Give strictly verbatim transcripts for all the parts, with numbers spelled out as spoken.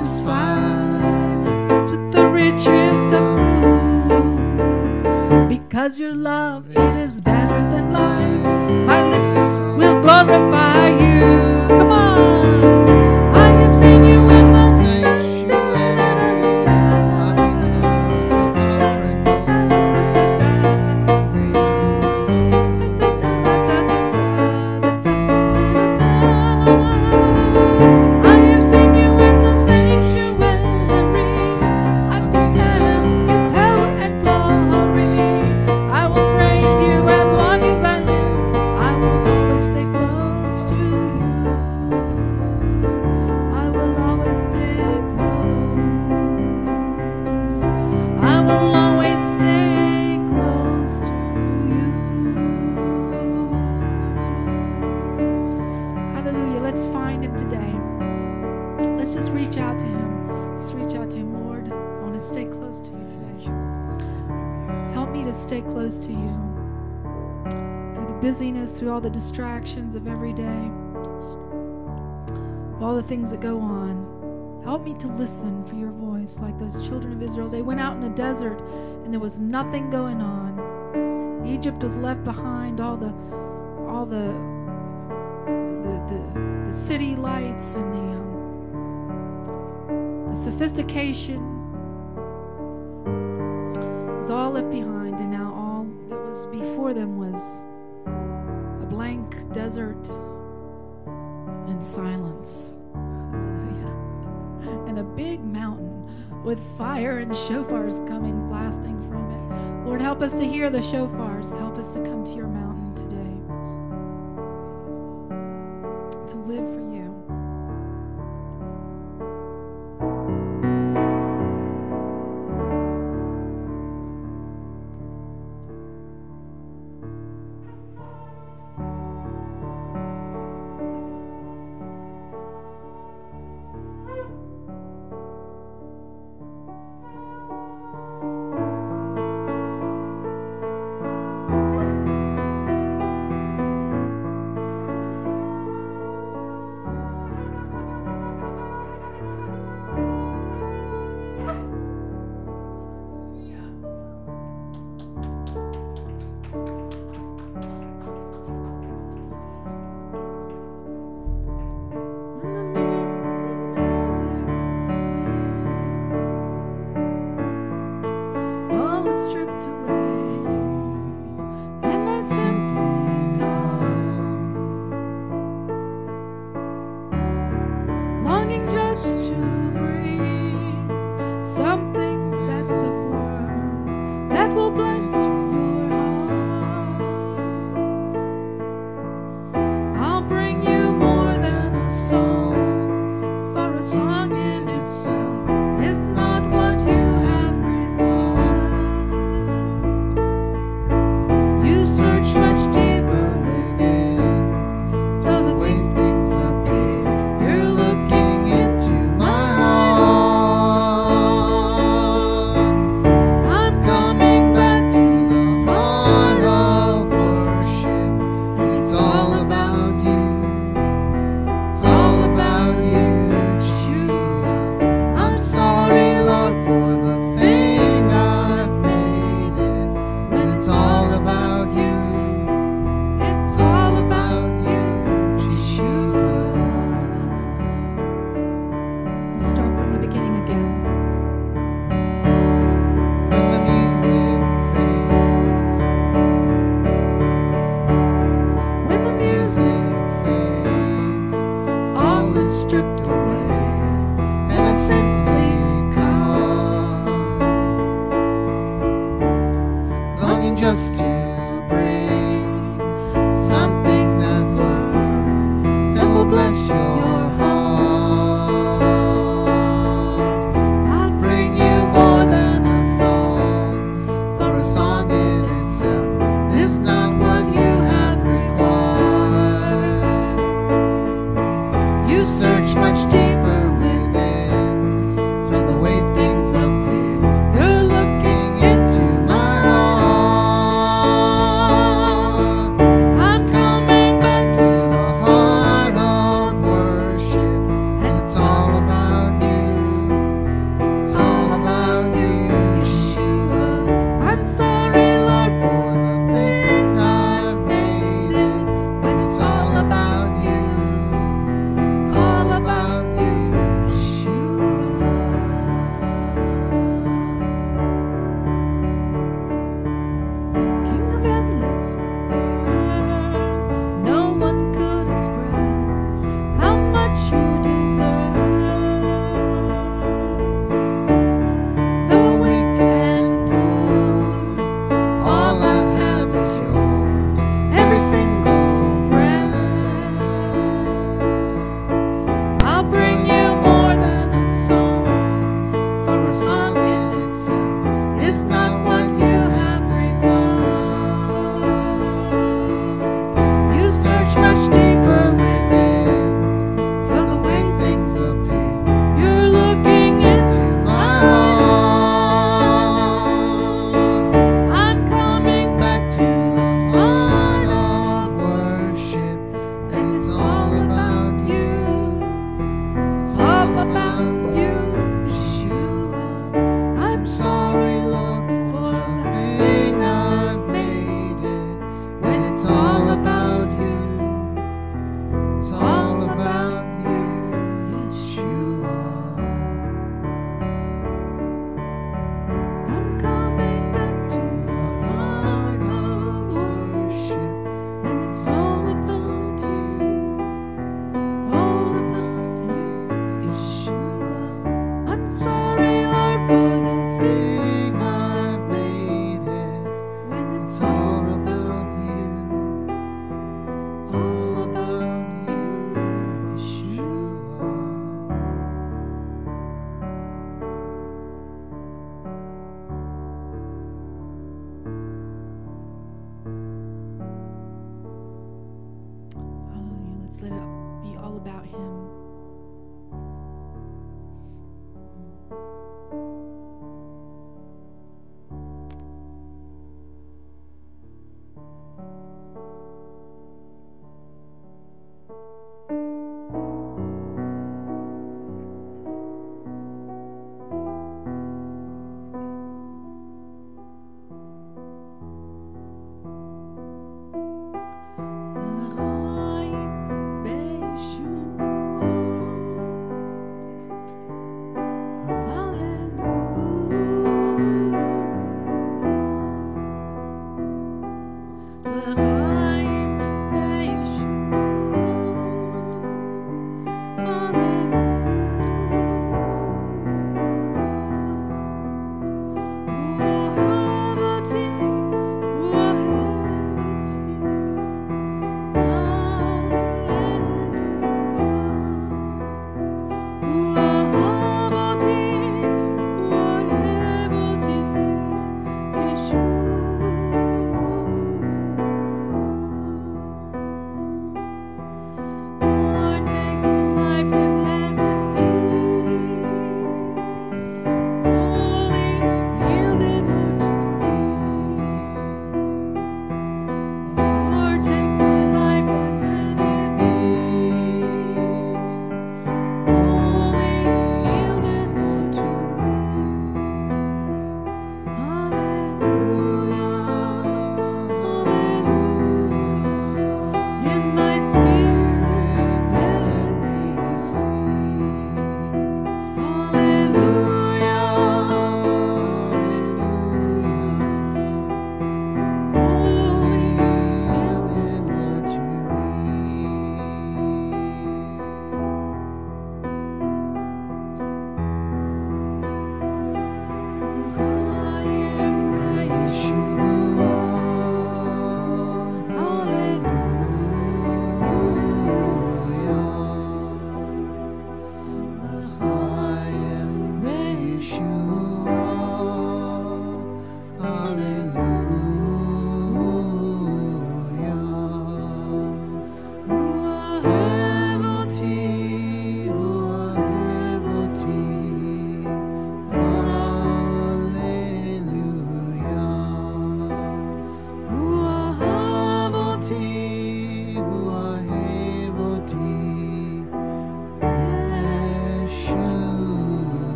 satisfied us with the richest of foods. Because your love, it is better than life. My lips will glorify you. Come on. I have seen you in the through all the distractions of every day, all the things that go on. Help me to listen for your voice like those children of Israel. They went out in the desert and there was nothing going on. Egypt was left behind, all the all the the, the, the city lights and the, um, the sophistication was all left behind, and now all that was before them was blank desert and silence. And a big mountain with fire and shofars coming blasting from it. Lord, help us to hear the shofars. Help us to come to your mountain today, to live for you.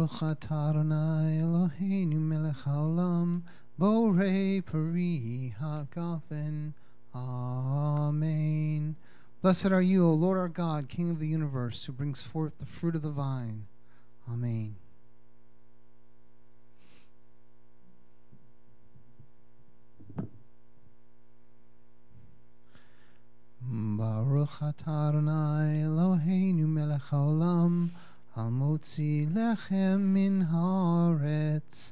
Baruch atah Adonai Eloheinu melech haolam borei peri hagafen. Amen. Blessed are you, O Lord our God, King of the universe, who brings forth the fruit of the vine. Amen. Baruch atah Adonai Eloheinu melech haolam hamotzi lechem min haaretz.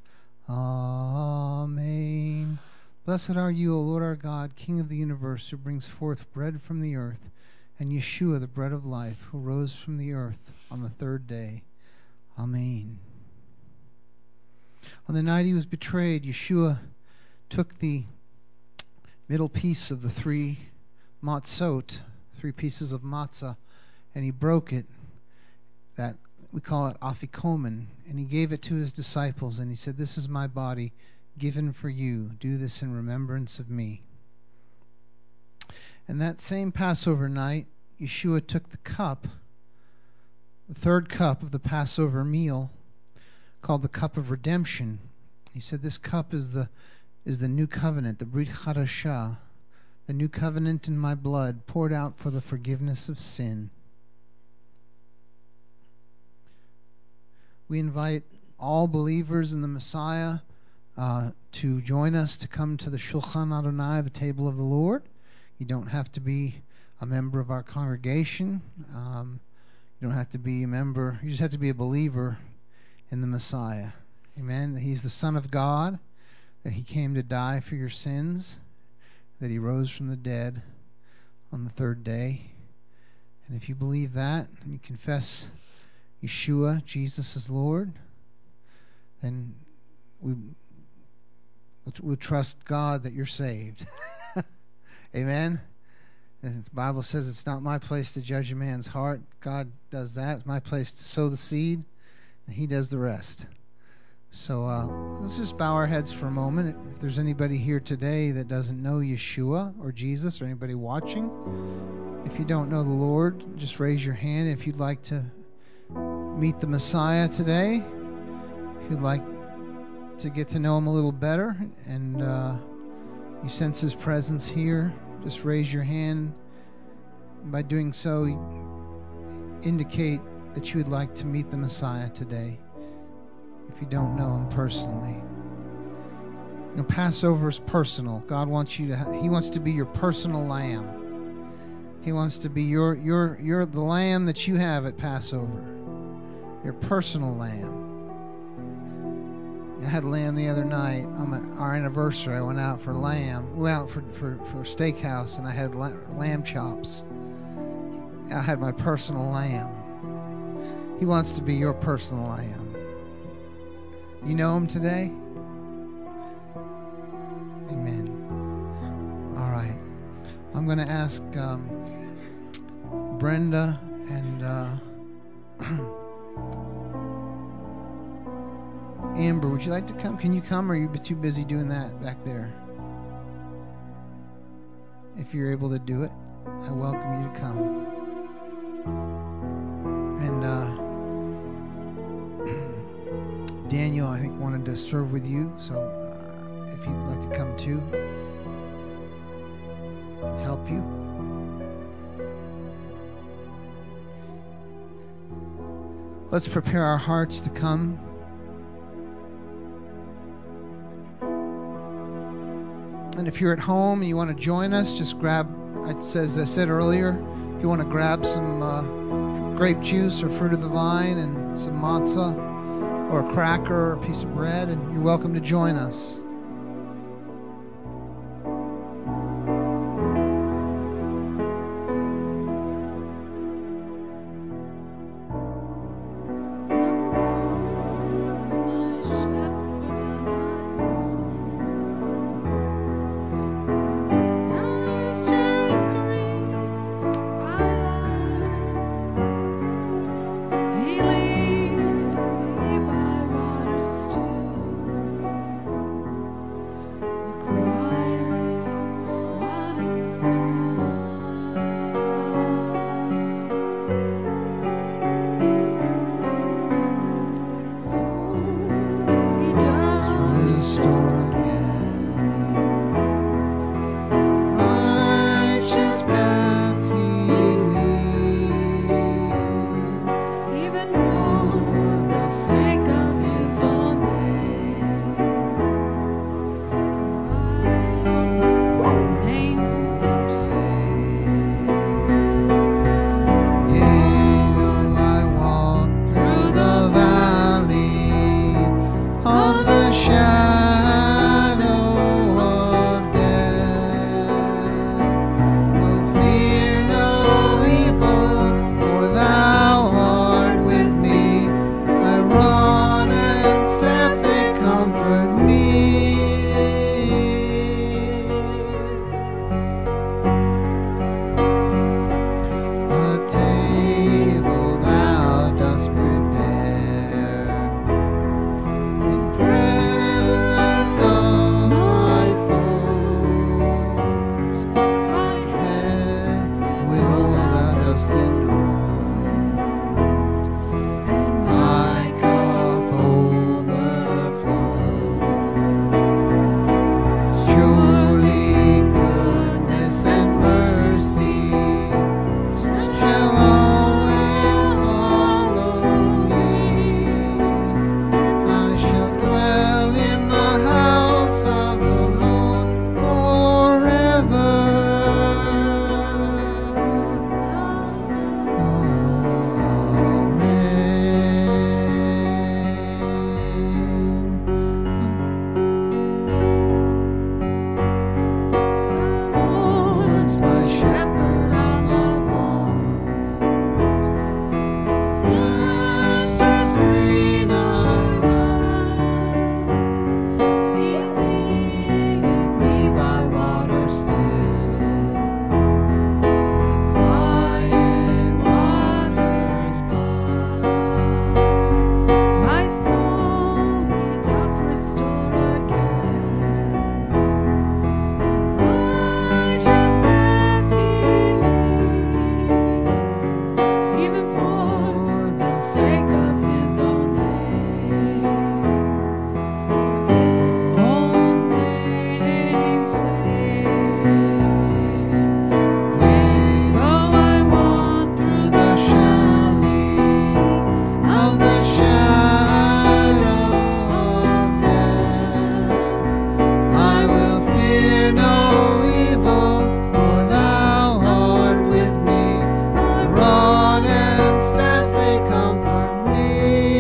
Amen. Blessed are you, O Lord our God, King of the universe, who brings forth bread from the earth, and Yeshua, the bread of life, who rose from the earth on the third day. Amen. On the night he was betrayed, Yeshua took the middle piece of the three matzot, three pieces of matzah, and he broke it. That we call it afikomen, and he gave it to his disciples, and he said, "This is my body given for you. Do this in remembrance of me." And that same Passover night, Yeshua took the cup, the third cup of the Passover meal, called the cup of redemption. He said, "This cup is the is the new covenant, the Brit Chadashah, the new covenant in my blood, poured out for the forgiveness of sin." We invite all believers in the Messiah uh, to join us to come to the Shulchan Adonai, the table of the Lord. You don't have to be a member of our congregation. Um, you don't have to be a member. You just have to be a believer in the Messiah. Amen. That He's the Son of God, that He came to die for your sins, that He rose from the dead on the third day. And if you believe that, and you confess Yeshua, Jesus is Lord, then we we'll trust God that you're saved. Amen. And the Bible says it's not my place to judge a man's heart. God does that. It's my place to sow the seed, and He does the rest. So uh, let's just bow our heads for a moment. If there's anybody here today that doesn't know Yeshua or Jesus, or anybody watching, if you don't know the Lord, just raise your hand. If you'd like to meet the Messiah today, if you'd like to get to know Him a little better, and uh, you sense His presence here, just raise your hand. By doing so, indicate that you would like to meet the Messiah today, if you don't know Him personally. You know, Passover is personal. God wants you to ha- He wants to be your personal lamb. He wants to be your your your the lamb that you have at Passover. Your personal lamb. I had lamb the other night on my, our anniversary. I went out for lamb. We went out for, for, for steakhouse, and I had la- lamb chops. I had my personal lamb. He wants to be your personal lamb. You know Him today? Amen. All right. I'm going to ask um, Brenda and uh, Amber, would you like to come? Can you come, or are you too busy doing that back there? If you're able to do it, I welcome you to come. And uh, Daniel, I think, wanted to serve with you, so uh, if you'd like to come too, help you. Let's prepare our hearts to come. And if you're at home and you want to join us, just grab, as I said earlier, if you want to grab some uh, grape juice or fruit of the vine and some matzah or a cracker or a piece of bread, and you're welcome to join us. So shepherd all along. Pastures green I love. He leadeth me by waters still. Quiet waters by. My soul he doth restore Again. righteous paths he leads, even for For the sake of his own name. his own name's sake. Though I walk through the valley of the shadow of death, I will fear no evil, for thou art with me. The rod and staff they comfort me.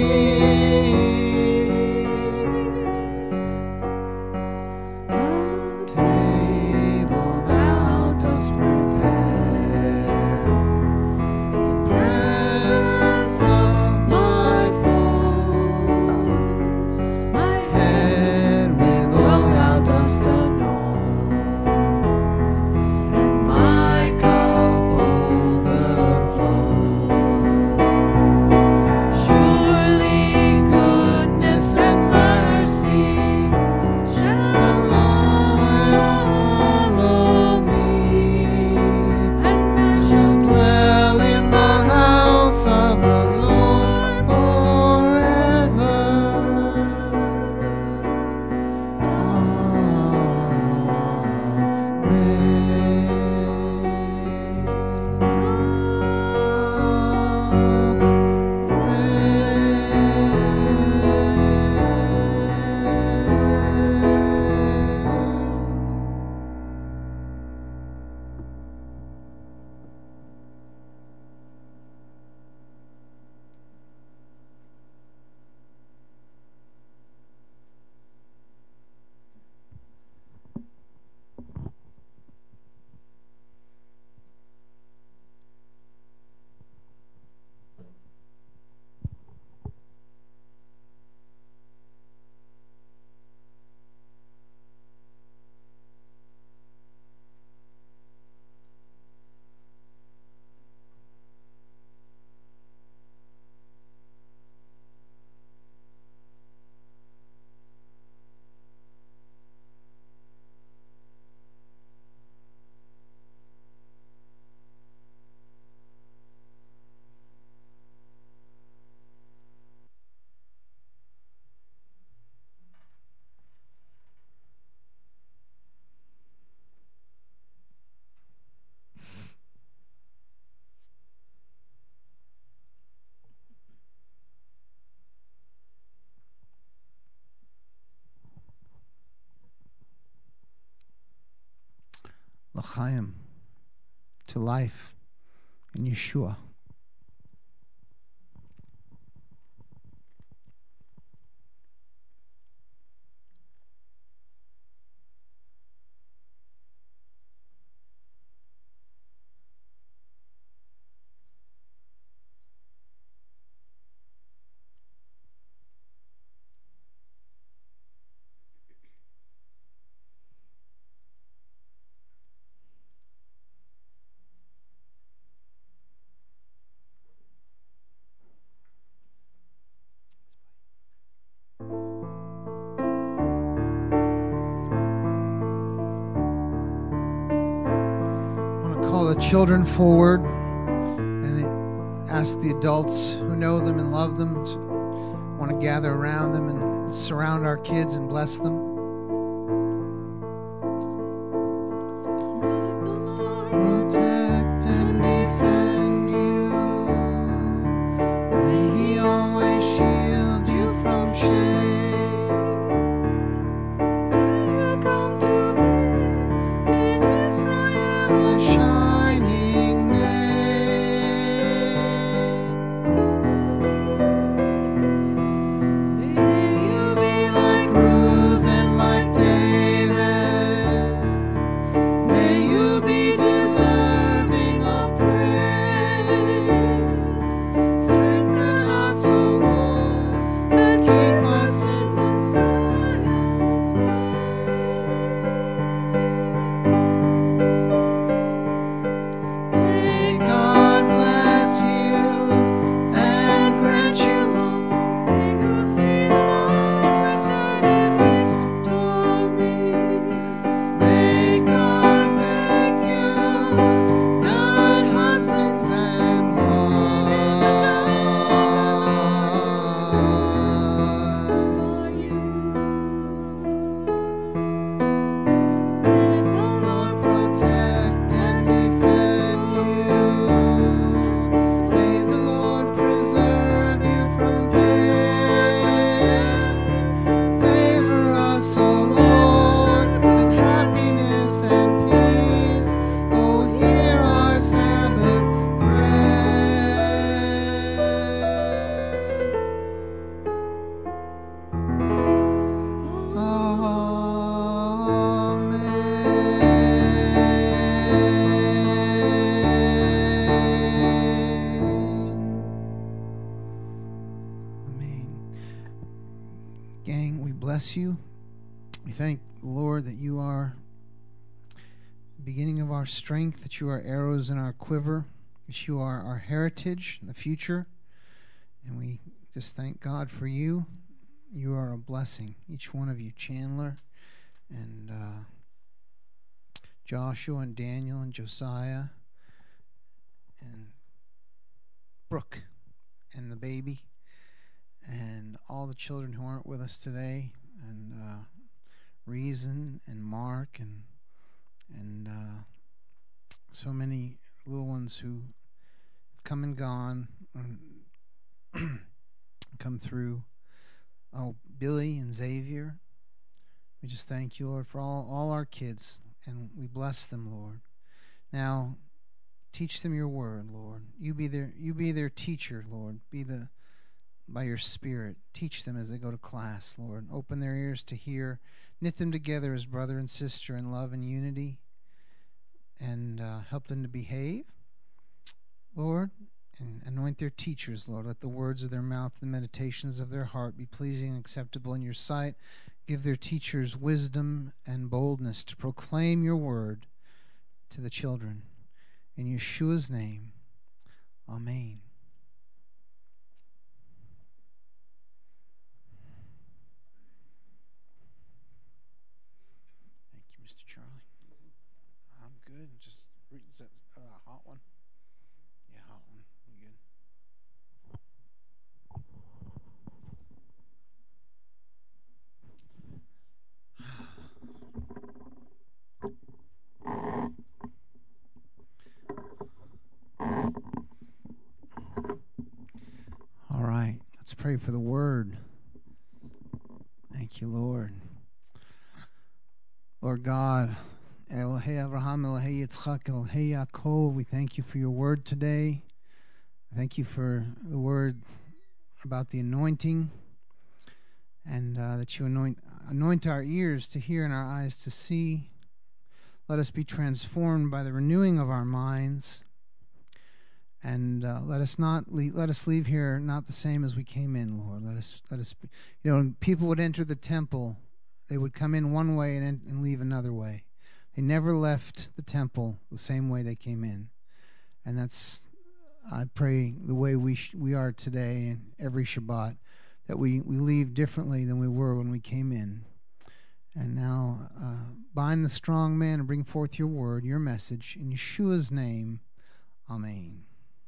Table thou dost prepare in presence of my foes. my Head with oil thou dost anoint, and my cup overflows. Surely goodness and mercy shall follow me, and I shall shall dwell in the house of the Lord forever. Amen. L'chaim, to life in Yeshua. Call the children forward and ask the adults who know them and love them to want to gather around them and surround our kids and bless them. Protect and defend you. May He always shield you from shame. come to be in Israel. The shining May you be like Ruth and like David. May you be deserted bless you. We thank the Lord that you are the beginning of our strength, that you are arrows in our quiver, that you are our heritage in the future. And we just thank God for you. You are a blessing, each one of you, Chandler and uh, Joshua and Daniel and Josiah and Brooke and the baby and all the children who aren't with us today, and uh, Reason and Mark and and uh, so many little ones who come and gone, and come through. Oh, Billy and Xavier. We just thank you, Lord, for all, all our kids, and we bless them, Lord. Now, teach them your word, Lord. You be their you be their teacher, Lord. Be the by your Spirit. Teach them as they go to class, Lord. Open their ears to hear. Knit them together as brother and sister in love and unity, and uh, help them to behave, Lord. And anoint their teachers, Lord. Let the words of their mouth and the meditations of their heart be pleasing and acceptable in your sight. Give their teachers wisdom and boldness to proclaim your word to the children. In Yeshua's name, amen. Thank you, Mister Charlie. I'm good. Just is that a uh, hot one? Yeah, hot one. You good? All right, let's pray for the word. Thank you, Lord. Lord God, Elohei Abraham, Elohei Yitzchak, Elohei Yaakov, we thank you for your word today. Thank you for the word about the anointing, and uh, that you anoint anoint our ears to hear and our eyes to see. Let us be transformed by the renewing of our minds, and uh, let us not leave, let us leave here not the same as we came in, Lord. Let us let us be, you know, when people would enter the temple, they would come in one way and, and leave another way. They never left the temple the same way they came in, and that's, I pray, the way we sh- we are today and every Shabbat, that we, we leave differently than we were when we came in. And now uh, bind the strong man and bring forth your word, your message, in Yeshua's name. Amen.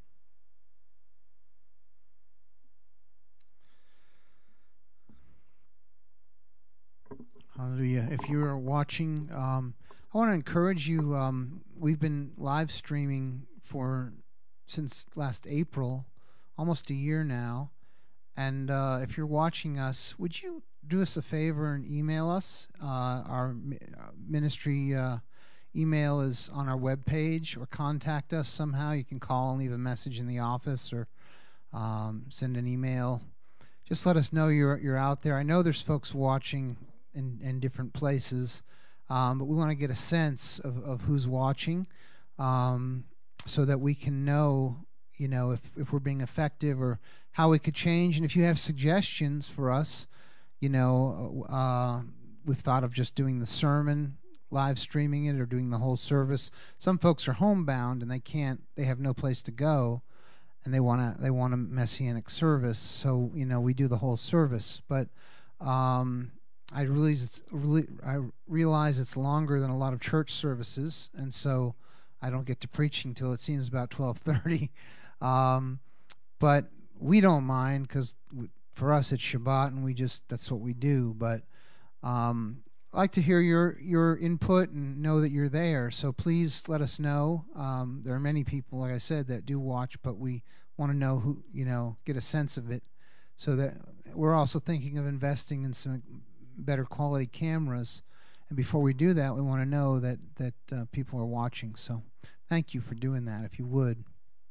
Hallelujah. If you are watching, um, I want to encourage you. Um, we've been live streaming for since last April, almost a year now. And uh, if you're watching us, would you do us a favor and email us? Uh, our ministry uh, email is on our webpage, or contact us somehow. You can call and leave a message in the office, or um, send an email. Just let us know you're you're out there. I know there's folks watching in, in different places, um, but we want to get a sense of, of who's watching, um, so that we can know, you know, if, if we're being effective or how we could change. And if you have suggestions for us, you know, uh, we've thought of just doing the sermon, live streaming it, or doing the whole service. Some folks are homebound and they can't, they have no place to go, and they want to, they want a messianic service. So, you know, we do the whole service. But um, I realize it's really, I realize it's longer than a lot of church services, and so I don't get to preaching till it seems about twelve thirty. Um, but we don't mind, because for us it's Shabbat, and we just, that's what we do. But um, I'd like to hear your your input and know that you're there. So please let us know. Um, there are many people, like I said, that do watch, but we want to know who, you know, get a sense of it, so that we're also thinking of investing in some better quality cameras. And before we do that, we want to know that that uh, people are watching. So thank you for doing that, if you would.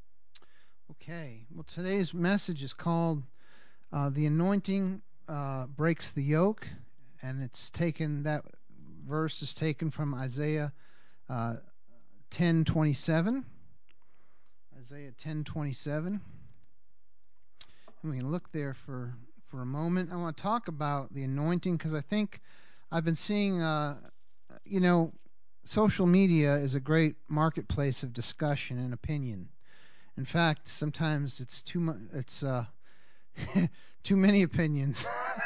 Okay, well, today's message is called uh, The Anointing uh, Breaks the Yoke, and it's taken, that verse is taken from Isaiah uh, ten twenty-seven. Isaiah ten twenty-seven. And we can look there for, for a moment. I want to talk about the anointing because I think I've been seeing, uh, you know, social media is a great marketplace of discussion and opinion. In fact, sometimes it's too much. It's uh, too many opinions.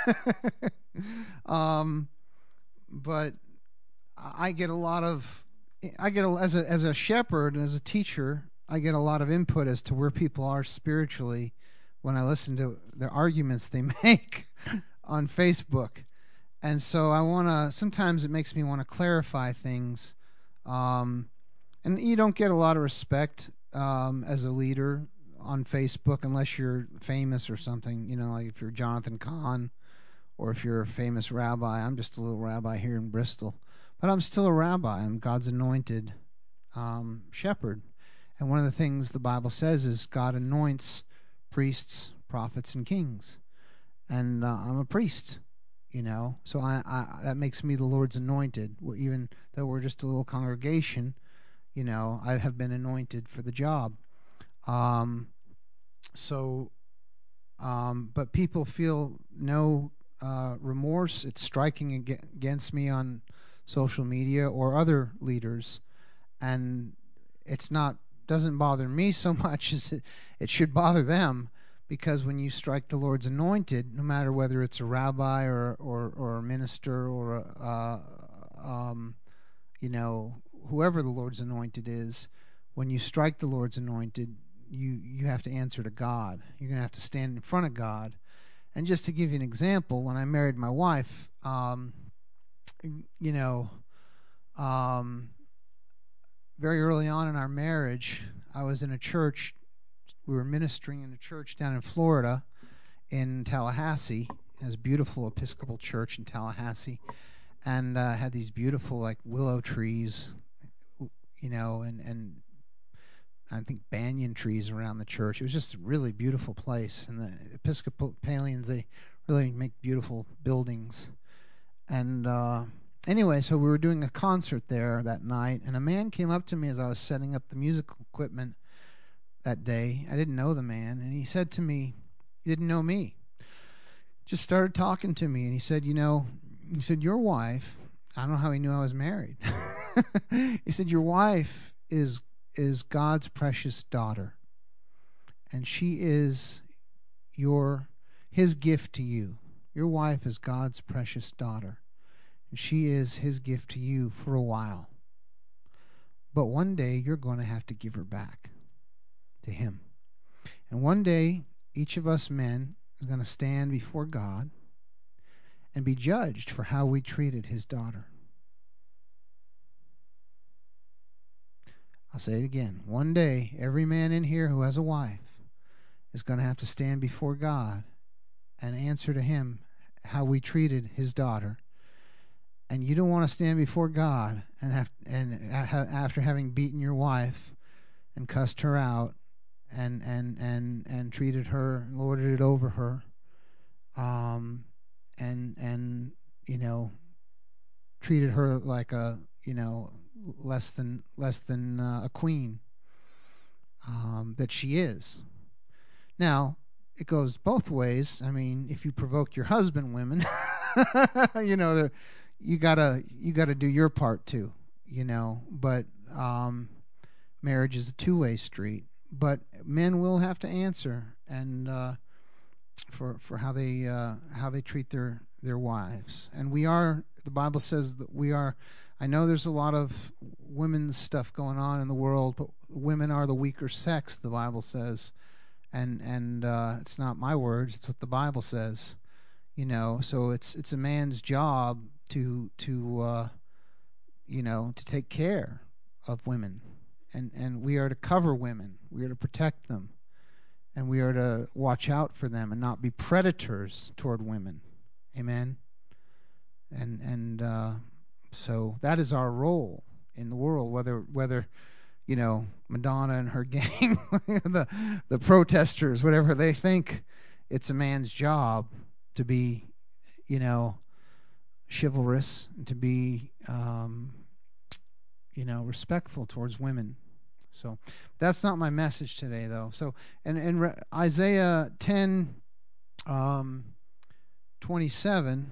um, but I get a lot of, I get a, as a as a shepherd and as a teacher, I get a lot of input as to where people are spiritually when I listen to the arguments they make on Facebook. And so I want to, sometimes it makes me want to clarify things. Um, and you don't get a lot of respect um, as a leader on Facebook unless you're famous or something, you know, like if you're Jonathan Cahn or if you're a famous rabbi. I'm just a little rabbi here in Bristol. But I'm still a rabbi. I'm God's anointed um, shepherd. And one of the things the Bible says is God anoints priests, prophets, and kings. And uh, I'm a priest. You know, so I, I that makes me the Lord's anointed. Even though we're just a little congregation, you know, I have been anointed for the job. Um, so, um, but people feel no uh, remorse. It's striking ag- against me on social media or other leaders, and it's not doesn't bother me so much as it, it should bother them. Because when you strike the Lord's anointed, no matter whether it's a rabbi or or, or a minister or a, uh, um, you know, whoever the Lord's anointed is, when you strike the Lord's anointed, you you have to answer to God. You're going to have to stand in front of God. And just to give you an example, when I married my wife, um, you know, um, very early on in our marriage, I was in a church. We were ministering in a church down in Florida, in Tallahassee. It was a beautiful Episcopal church in Tallahassee, and uh, had these beautiful like willow trees, you know, and and I think banyan trees around the church. It was just a really beautiful place, and the Episcopalians, they really make beautiful buildings. And uh, anyway, so we were doing a concert there that night, and a man came up to me as I was setting up the musical equipment that day. I didn't know the man, and he said to me, he didn't know me, just started talking to me, and he said, you know, he said, your wife, I don't know how he knew I was married. He said, your wife is is God's precious daughter, and she is your his gift to you. Your wife is God's precious daughter, and she is his gift to you for a while. But one day you're going to have to give her back to him. And one day, each of us men is going to stand before God and be judged for how we treated his daughter. I'll say it again. One day, every man in here who has a wife is going to have to stand before God and answer to him how we treated his daughter. And you don't want to stand before God and have, and after having beaten your wife and cussed her out and and and and treated her and lorded it over her, um and and you know treated her like a you know less than less than uh, a queen um that she is. Now it goes both ways. I mean, if you provoke your husband, women, you know, you gotta you gotta do your part too, you know. But um marriage is a two-way street. But men will have to answer and uh, for for how they uh, how they treat their, their wives. And we are, the Bible says that we are, I know there's a lot of women's stuff going on in the world, but women are the weaker sex, the Bible says. And and uh, it's not my words, it's what the Bible says. You know, so it's it's a man's job to to uh, you know, to take care of women. And and we are to cover women. We are to protect them. And we are to watch out for them and not be predators toward women. Amen? And and uh, so that is our role in the world, whether, whether you know, Madonna and her gang, the, the protesters, whatever, they think it's a man's job to be, you know, chivalrous, and to be, um, you know, respectful towards women. So that's not my message today, though. So, and in Isaiah ten, um, twenty-seven.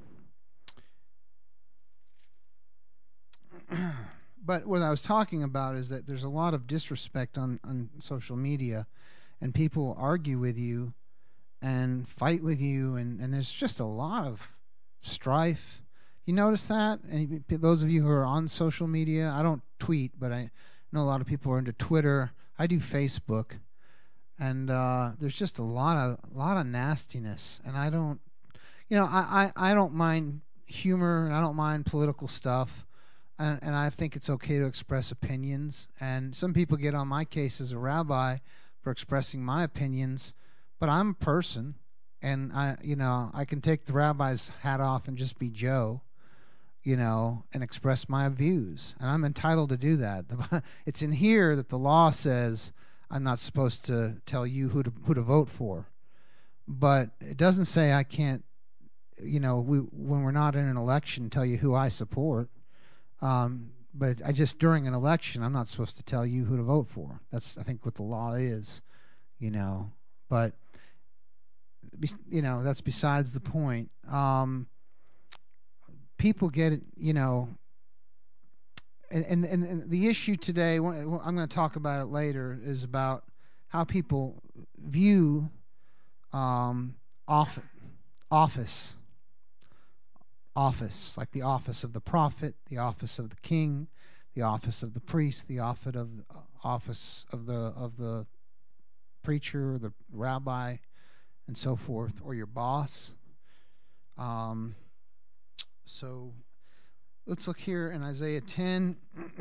But what I was talking about is that there's a lot of disrespect on, on social media, and people argue with you and fight with you, and, and there's just a lot of strife. You notice that? And those of you who are on social media, I don't tweet, but I know a lot of people are into Twitter. I do Facebook, and uh, there's just a lot of a lot of nastiness. And I don't, you know, I, I, I don't mind humor, and I don't mind political stuff. And, and I think it's okay to express opinions. And some people get on my case as a rabbi for expressing my opinions, but I'm a person, and I, you know, I can take the rabbi's hat off and just be Joe, you know, and express my views, and I'm entitled to do that. It's in here that the law says I'm not supposed to tell you who to who to vote for, but it doesn't say I can't, you know, we when we're not in an election, tell you who I support. Um, but I just, during an election, I'm not supposed to tell you who to vote for. That's, I think, what the law is, you know. But, you know, that's besides the point. Um, people get it, you know, and, and, and the issue today, I'm going to talk about it later, is about how people view um, office. office. Office, like the office of the prophet, the office of the king, the office of the priest, the office of the office of the of the preacher, or the rabbi, and so forth, or your boss. Um, so let's look here in Isaiah ten.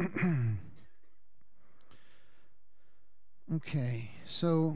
Okay, so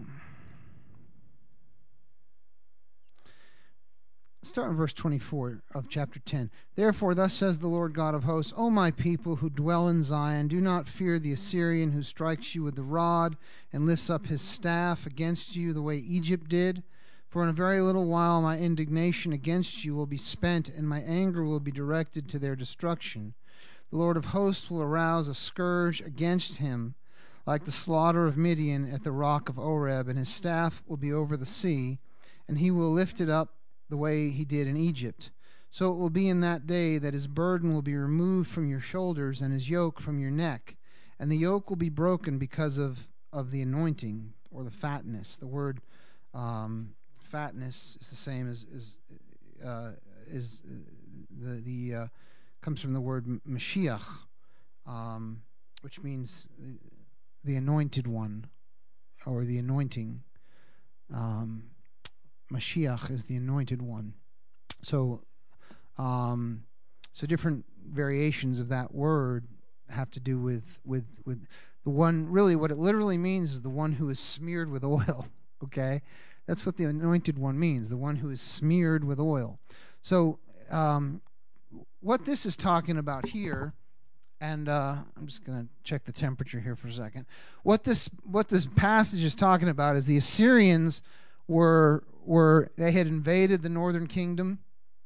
start in verse twenty-four of chapter ten. Therefore, thus says the Lord God of hosts, O my people who dwell in Zion, do not fear the Assyrian who strikes you with the rod and lifts up his staff against you the way Egypt did. For in a very little while my indignation against you will be spent, and my anger will be directed to their destruction. The Lord of hosts will arouse a scourge against him, like the slaughter of Midian at the rock of Oreb, and his staff will be over the sea, and he will lift it up the way he did in Egypt. So it will be in that day that his burden will be removed from your shoulders and his yoke from your neck, and the yoke will be broken because of, of the anointing, or the fatness. The word um, fatness is the same as is uh, is the the uh, comes from the word Mashiach, um, which means the anointed one, or the anointing. Um, Mashiach is the anointed one. So, um, so different variations of that word have to do with, with, with the one, really what it literally means is the one who is smeared with oil, okay? That's what the anointed one means, the one who is smeared with oil. So, um, what this is talking about here, and uh, I'm just going to check the temperature here for a second. What this, what this passage is talking about is the Assyrians were were they had invaded the northern kingdom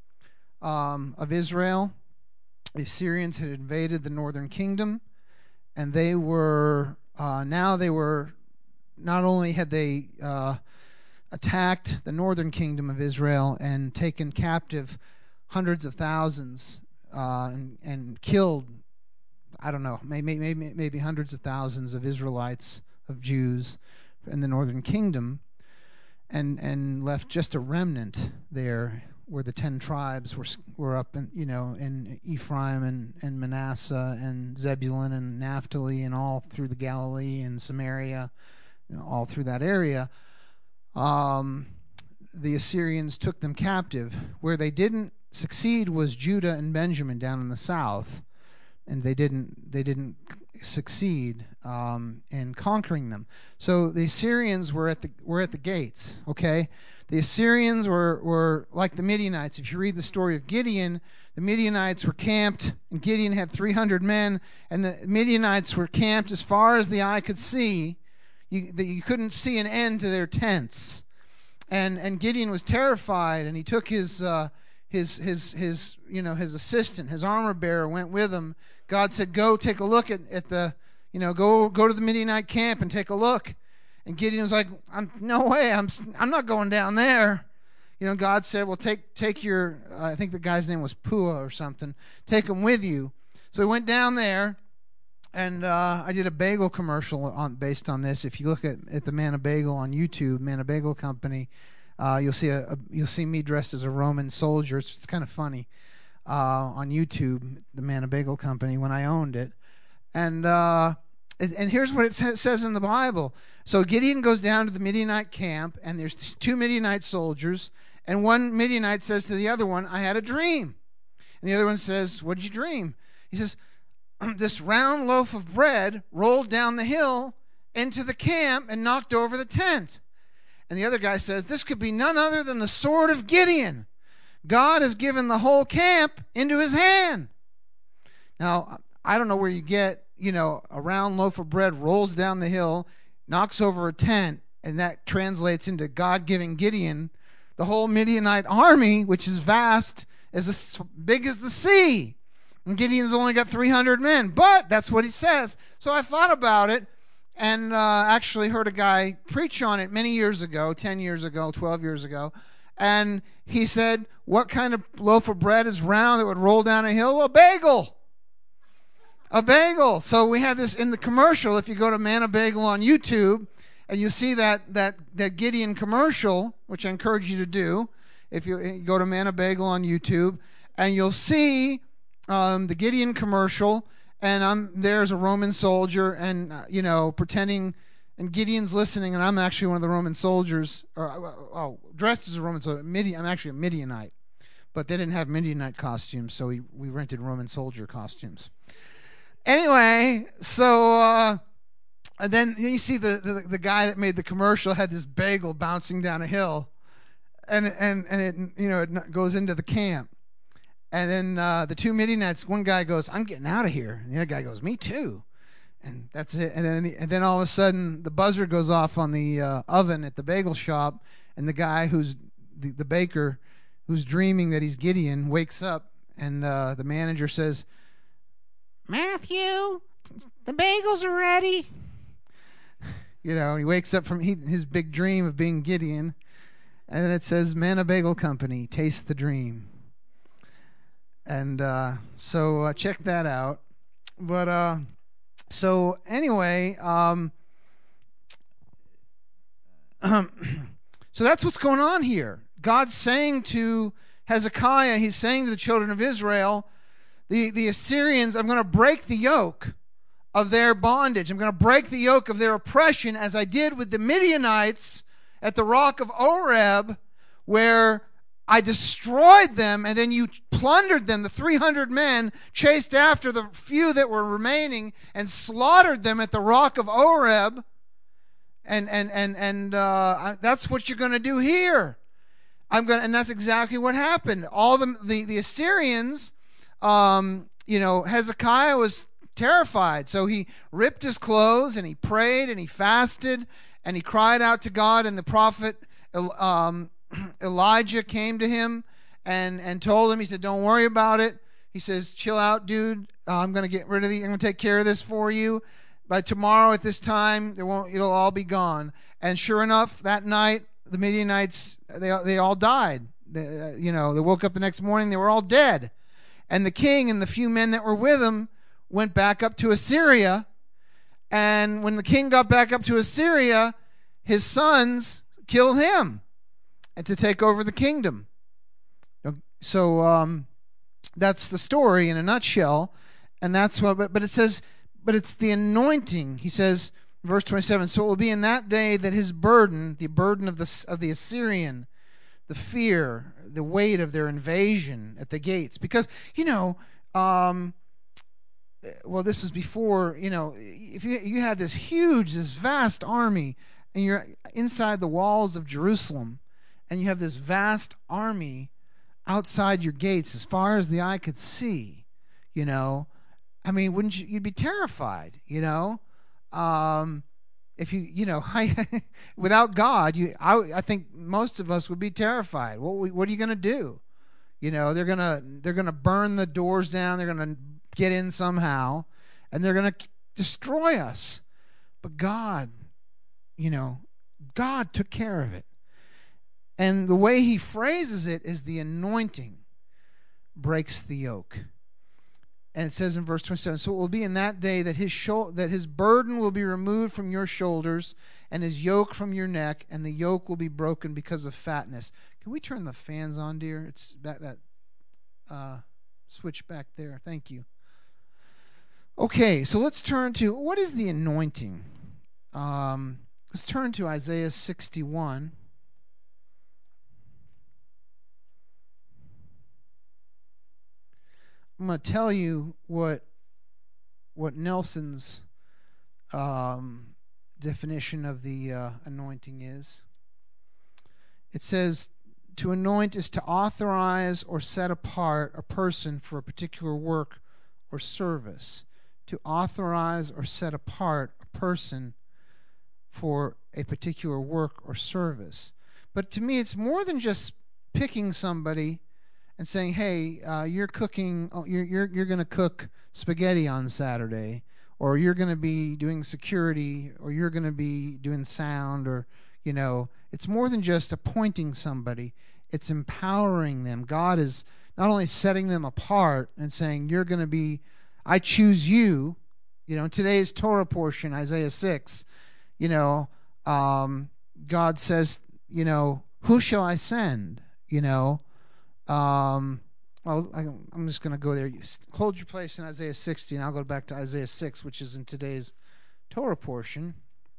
um, of Israel. The Assyrians had invaded the northern kingdom, and they were uh, now they were not only had they uh, attacked the northern kingdom of Israel and taken captive hundreds of thousands uh, and, and killed, I don't know, maybe, maybe maybe hundreds of thousands of Israelites, of Jews in the northern kingdom. And and left just a remnant there, where the ten tribes were were up in, you know, in Ephraim and, and Manasseh and Zebulun and Naphtali and all through the Galilee and Samaria, you know, all through that area. Um, the Assyrians took them captive. Where they didn't succeed was Judah and Benjamin down in the south, and they didn't they didn't succeed um, in conquering them. So the Assyrians were at the were at the gates. Okay, the Assyrians were were like the Midianites. If you read the story of Gideon, the Midianites were camped, and Gideon had three hundred men, and the Midianites were camped as far as the eye could see. You that you couldn't see an end to their tents, and and Gideon was terrified, and he took his. Uh, His his his you know his assistant, his armor bearer, went with him. God said, "Go take a look at, at the you know go go to the Midianite camp and take a look." And Gideon was like, "I'm no way. I'm I'm not going down there." You know, God said, well, take take your, uh, I think the guy's name was Pua or something, take him with you. So he went down there, and uh, I did a bagel commercial on based on this. If you look at, at the Manna Bagel on YouTube, Manna Bagel Company, uh, you'll see a, a you'll see me dressed as a Roman soldier. It's, it's kind of funny uh, on YouTube, the Manna Bagel Company, when I owned it. And uh, and here's what it says in the Bible. So Gideon goes down to the Midianite camp, and there's two Midianite soldiers, and one Midianite says to the other one, I had a dream. And the other one says, what did you dream? He says, this round loaf of bread rolled down the hill into the camp and knocked over the tent. And the other guy says, this could be none other than the sword of Gideon. God has given the whole camp into his hand. Now, I don't know where you get, you know, a round loaf of bread rolls down the hill, knocks over a tent, and that translates into God giving Gideon the whole Midianite army, which is vast, is as big as the sea. And Gideon's only got three hundred men, but that's what he says. So I thought about it and uh, actually heard a guy preach on it many years ago, ten years ago, twelve years ago, and he said, what kind of loaf of bread is round that would roll down a hill? A bagel. A bagel. So we had this in the commercial. If you go to Manna Bagel on YouTube and you see that that that Gideon commercial, which I encourage you to do, if you, you go to Manna Bagel on YouTube, and you'll see um, the Gideon commercial, and I'm there as a Roman soldier, and uh, you know, pretending, and Gideon's listening, and I'm actually one of the Roman soldiers, or uh, oh, dressed as a Roman soldier. Midian, I'm actually a Midianite, but they didn't have Midianite costumes, so we we rented Roman soldier costumes. Anyway, so uh, and then you see the, the the guy that made the commercial had this bagel bouncing down a hill, and and and it you know it goes into the camp, and then uh, the two Midianites, one guy goes, "I'm getting out of here," and the other guy goes, "Me too," and that's it. And then and then all of a sudden the buzzer goes off on the uh, oven at the bagel shop, and the guy who's the, the baker, who's dreaming that he's Gideon, wakes up, and uh, the manager says, Matthew, the bagels are ready. You know, he wakes up from he, his big dream of being Gideon, and then it says, Manna Bagel Company, taste the dream. And uh, so uh, check that out. But uh, so anyway, um, so that's what's going on here. God's saying to Hezekiah, he's saying to the children of Israel, The, the Assyrians, I'm going to break the yoke of their bondage. I'm going to break the yoke of their oppression, as I did with the Midianites at the rock of Oreb, where I destroyed them, and then you plundered them. The three hundred men chased after the few that were remaining and slaughtered them at the rock of Oreb. And and and and uh, that's what you're going to do here. I'm going, and that's exactly what happened. All the the, the Assyrians. Um, you know, Hezekiah was terrified, so he ripped his clothes and he prayed and he fasted and he cried out to God, and the prophet um, Elijah came to him and, and told him, he said, don't worry about it. He says, chill out, dude. Uh, I'm going to get rid of the, I'm going to take care of this for you. By tomorrow at this time, there won't, it'll all be gone. And sure enough, that night, the Midianites, they, they all died. They, uh, you know, they woke up the next morning, they were all dead. And the king and the few men that were with him went back up to Assyria. And when the king got back up to Assyria, his sons killed him and to take over the kingdom. So um, that's the story in a nutshell. And that's what, but, but it says, but it's the anointing. He says, verse twenty-seven, so it will be in that day that his burden, the burden of the of the Assyrian, the fear, the weight of their invasion at the gates. Because, you know, um, well, this is before, you know, if you, you had this huge, this vast army, and you're inside the walls of Jerusalem, and you have this vast army outside your gates as far as the eye could see, you know, I mean, wouldn't you, you'd be terrified, you know? Um, If you, you know, I, without God, you, I, I think most of us would be terrified. What, what are you going to do? You know, they're gonna, they're gonna burn the doors down. They're gonna get in somehow, and they're gonna destroy us. But God, you know, God took care of it. And the way he phrases it is the anointing breaks the yoke. And it says in verse twenty-seven, so it will be in that day that his sho- that his burden will be removed from your shoulders and his yoke from your neck, and the yoke will be broken because of fatness. Can we turn the fans on, dear? It's back that uh, switch back there. Thank you. Okay, so let's turn to, what is the anointing? Um, let's turn to Isaiah sixty-one. I'm going to tell you what what Nelson's um, definition of the uh, anointing is. It says, to anoint is to authorize or set apart a person for a particular work or service. To authorize or set apart a person for a particular work or service. But to me, it's more than just picking somebody and saying, "Hey, uh, you're cooking. Oh, you're you're you're going to cook spaghetti on Saturday, or you're going to be doing security, or you're going to be doing sound, or you know." It's more than just appointing somebody. It's empowering them. God is not only setting them apart and saying, "You're going to be. I choose you." You know, in today's Torah portion, Isaiah six, you know, um, God says, you know, "Who shall I send?" You know. Um, well, I, I'm just going to go there. You hold your place in Isaiah sixty, and I'll go back to Isaiah six, which is in today's Torah portion,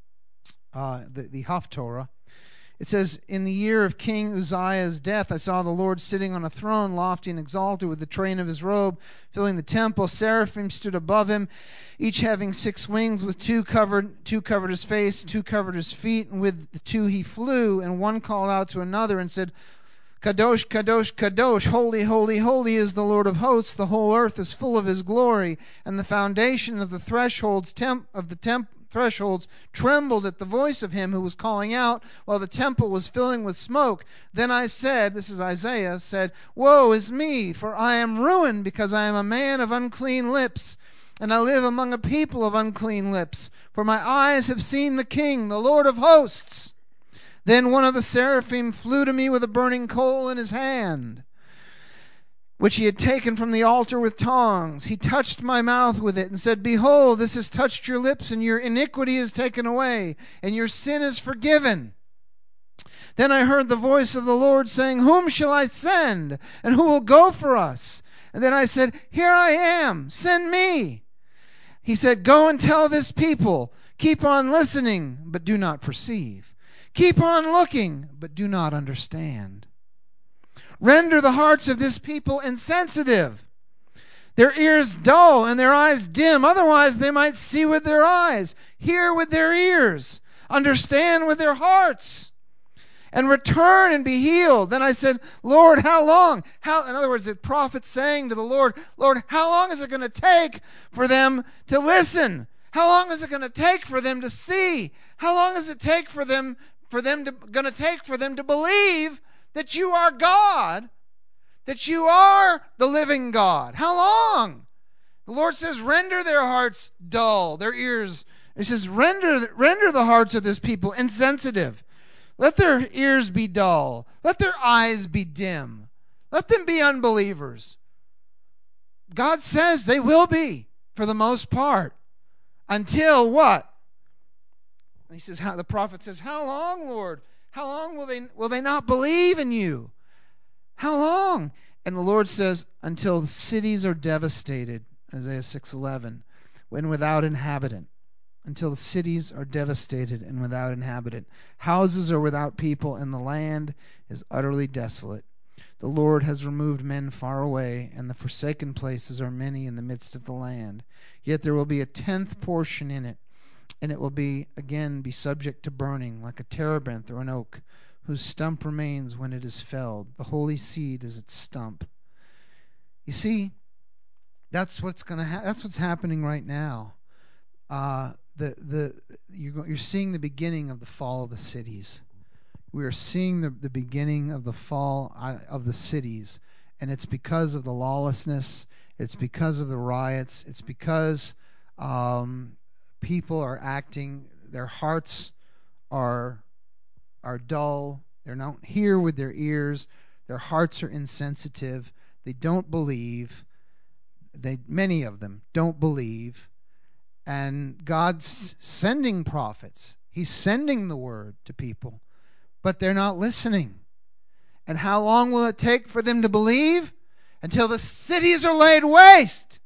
uh, the, the Haftorah. It says, in the year of King Uzziah's death, I saw the Lord sitting on a throne, lofty and exalted, with the train of his robe filling the temple. Seraphim stood above him, each having six wings. With two covered, two covered his face, two covered his feet, and with the two he flew. And one called out to another and said, Kadosh, Kadosh, Kadosh, holy, holy, holy is the Lord of hosts. The whole earth is full of his glory. And the foundation of the thresholds temp of the temp thresholds trembled at the voice of him who was calling out, while the temple was filling with smoke. Then I said, this is Isaiah, said, Woe is me, for I am ruined, because I am a man of unclean lips, and I live among a people of unclean lips. For my eyes have seen the King, the Lord of hosts. Then one of the seraphim flew to me with a burning coal in his hand, which he had taken from the altar with tongs. He touched my mouth with it and said, Behold, this has touched your lips, and your iniquity is taken away, and your sin is forgiven. Then I heard the voice of the Lord saying, Whom shall I send, and who will go for us? And then I said, Here I am, send me. He said, Go and tell this people, keep on listening, but do not perceive. Keep on looking, but do not understand. Render the hearts of this people insensitive, their ears dull and their eyes dim. Otherwise they might see with their eyes, hear with their ears, understand with their hearts, and return and be healed. Then I said, Lord, how long? How? In other words, the prophet saying to the Lord, Lord, how long is it going to take for them to listen? How long is it going to take for them to see? How long does it take for them for them to going to take for them to believe that you are God, that you are the living God? How long? The Lord says, render their hearts dull, their ears. He says, render, render the hearts of this people insensitive. Let their ears be dull. Let their eyes be dim. Let them be unbelievers. God says they will be, for the most part, until what? And he says, how, the prophet says, how long, Lord? How long will they will they not believe in you? How long? And the Lord says, until the cities are devastated, Isaiah six eleven, when without inhabitant. Until the cities are devastated and without inhabitant. Houses are without people, and the land is utterly desolate. The Lord has removed men far away, and the forsaken places are many in the midst of the land. Yet there will be a tenth portion in it, and it will be again be subject to burning, like a terebinth or an oak, whose stump remains when it is felled. The holy seed is its stump. You see, that's what's going to ha- that's what's happening right now. Uh, the the you're, you're seeing the beginning of the fall of the cities. We are seeing the, the beginning of the fall of the cities, and it's because of the lawlessness. It's because of the riots. It's because um, people are acting. Their hearts are are dull. They don't hear with their ears. Their hearts are insensitive. They don't believe. They, many of them don't believe. And God's sending prophets. He's sending the word to people, but they're not listening. And how long will it take for them to believe? Until the cities are laid waste.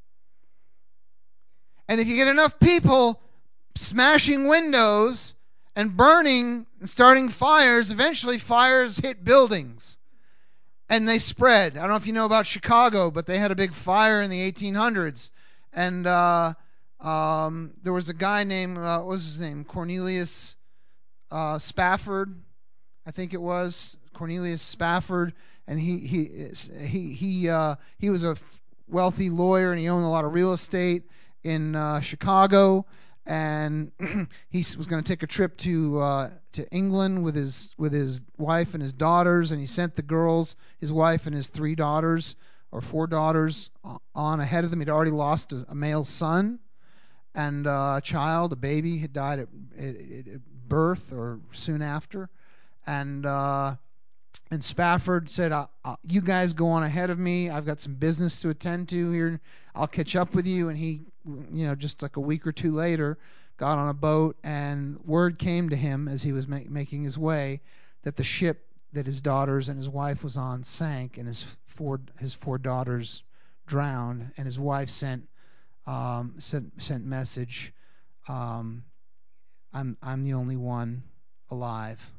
And if you get enough people smashing windows and burning and starting fires, eventually fires hit buildings and they spread. I don't know if you know about Chicago, but they had a big fire in the eighteen hundreds. And uh, um, there was a guy named, uh, what was his name? Cornelius uh, Spafford, I think it was. Cornelius Spafford. And he he he he uh, he was a wealthy lawyer, and he owned a lot of real estate in uh, Chicago. And he was going to take a trip to uh, to England with his with his wife and his daughters, and he sent the girls, his wife and his three daughters or four daughters, on ahead of them. He'd already lost a, a male son and uh, a child, a baby had died at, at, at birth or soon after, and. Uh, And Spafford said, uh, uh, you guys go on ahead of me. I've got some business to attend to here. I'll catch up with you. And he, you know, just like a week or two later, got on a boat, and word came to him as he was ma- making his way that the ship that his daughters and his wife was on sank, and his four his four daughters drowned, and his wife sent um, sent sent message, um, I'm I'm the only one alive.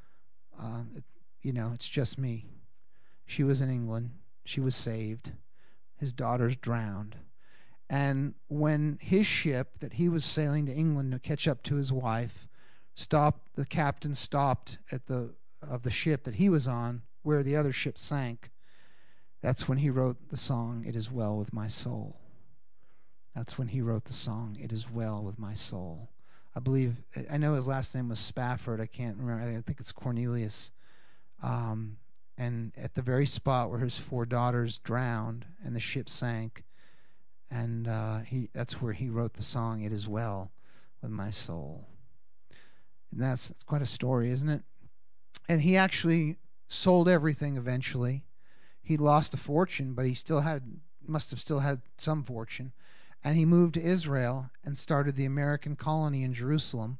Uh, it, You know, it's just me. She was in England. She was saved. His daughters drowned. And when his ship that he was sailing to England to catch up to his wife stopped, the captain stopped at the of the ship that he was on, where the other ship sank, that's when he wrote the song, It Is Well With My Soul. That's when he wrote the song, It Is Well With My Soul. I believe, I know his last name was Spafford. I can't remember. I think it's Cornelius. Um, and at the very spot where his four daughters drowned and the ship sank, and uh, he that's where he wrote the song, It Is Well With My Soul. And that's, that's quite a story, isn't it? And he actually sold everything eventually. He lost a fortune, but he still had, must have still had some fortune. And he moved to Israel and started the American colony in Jerusalem.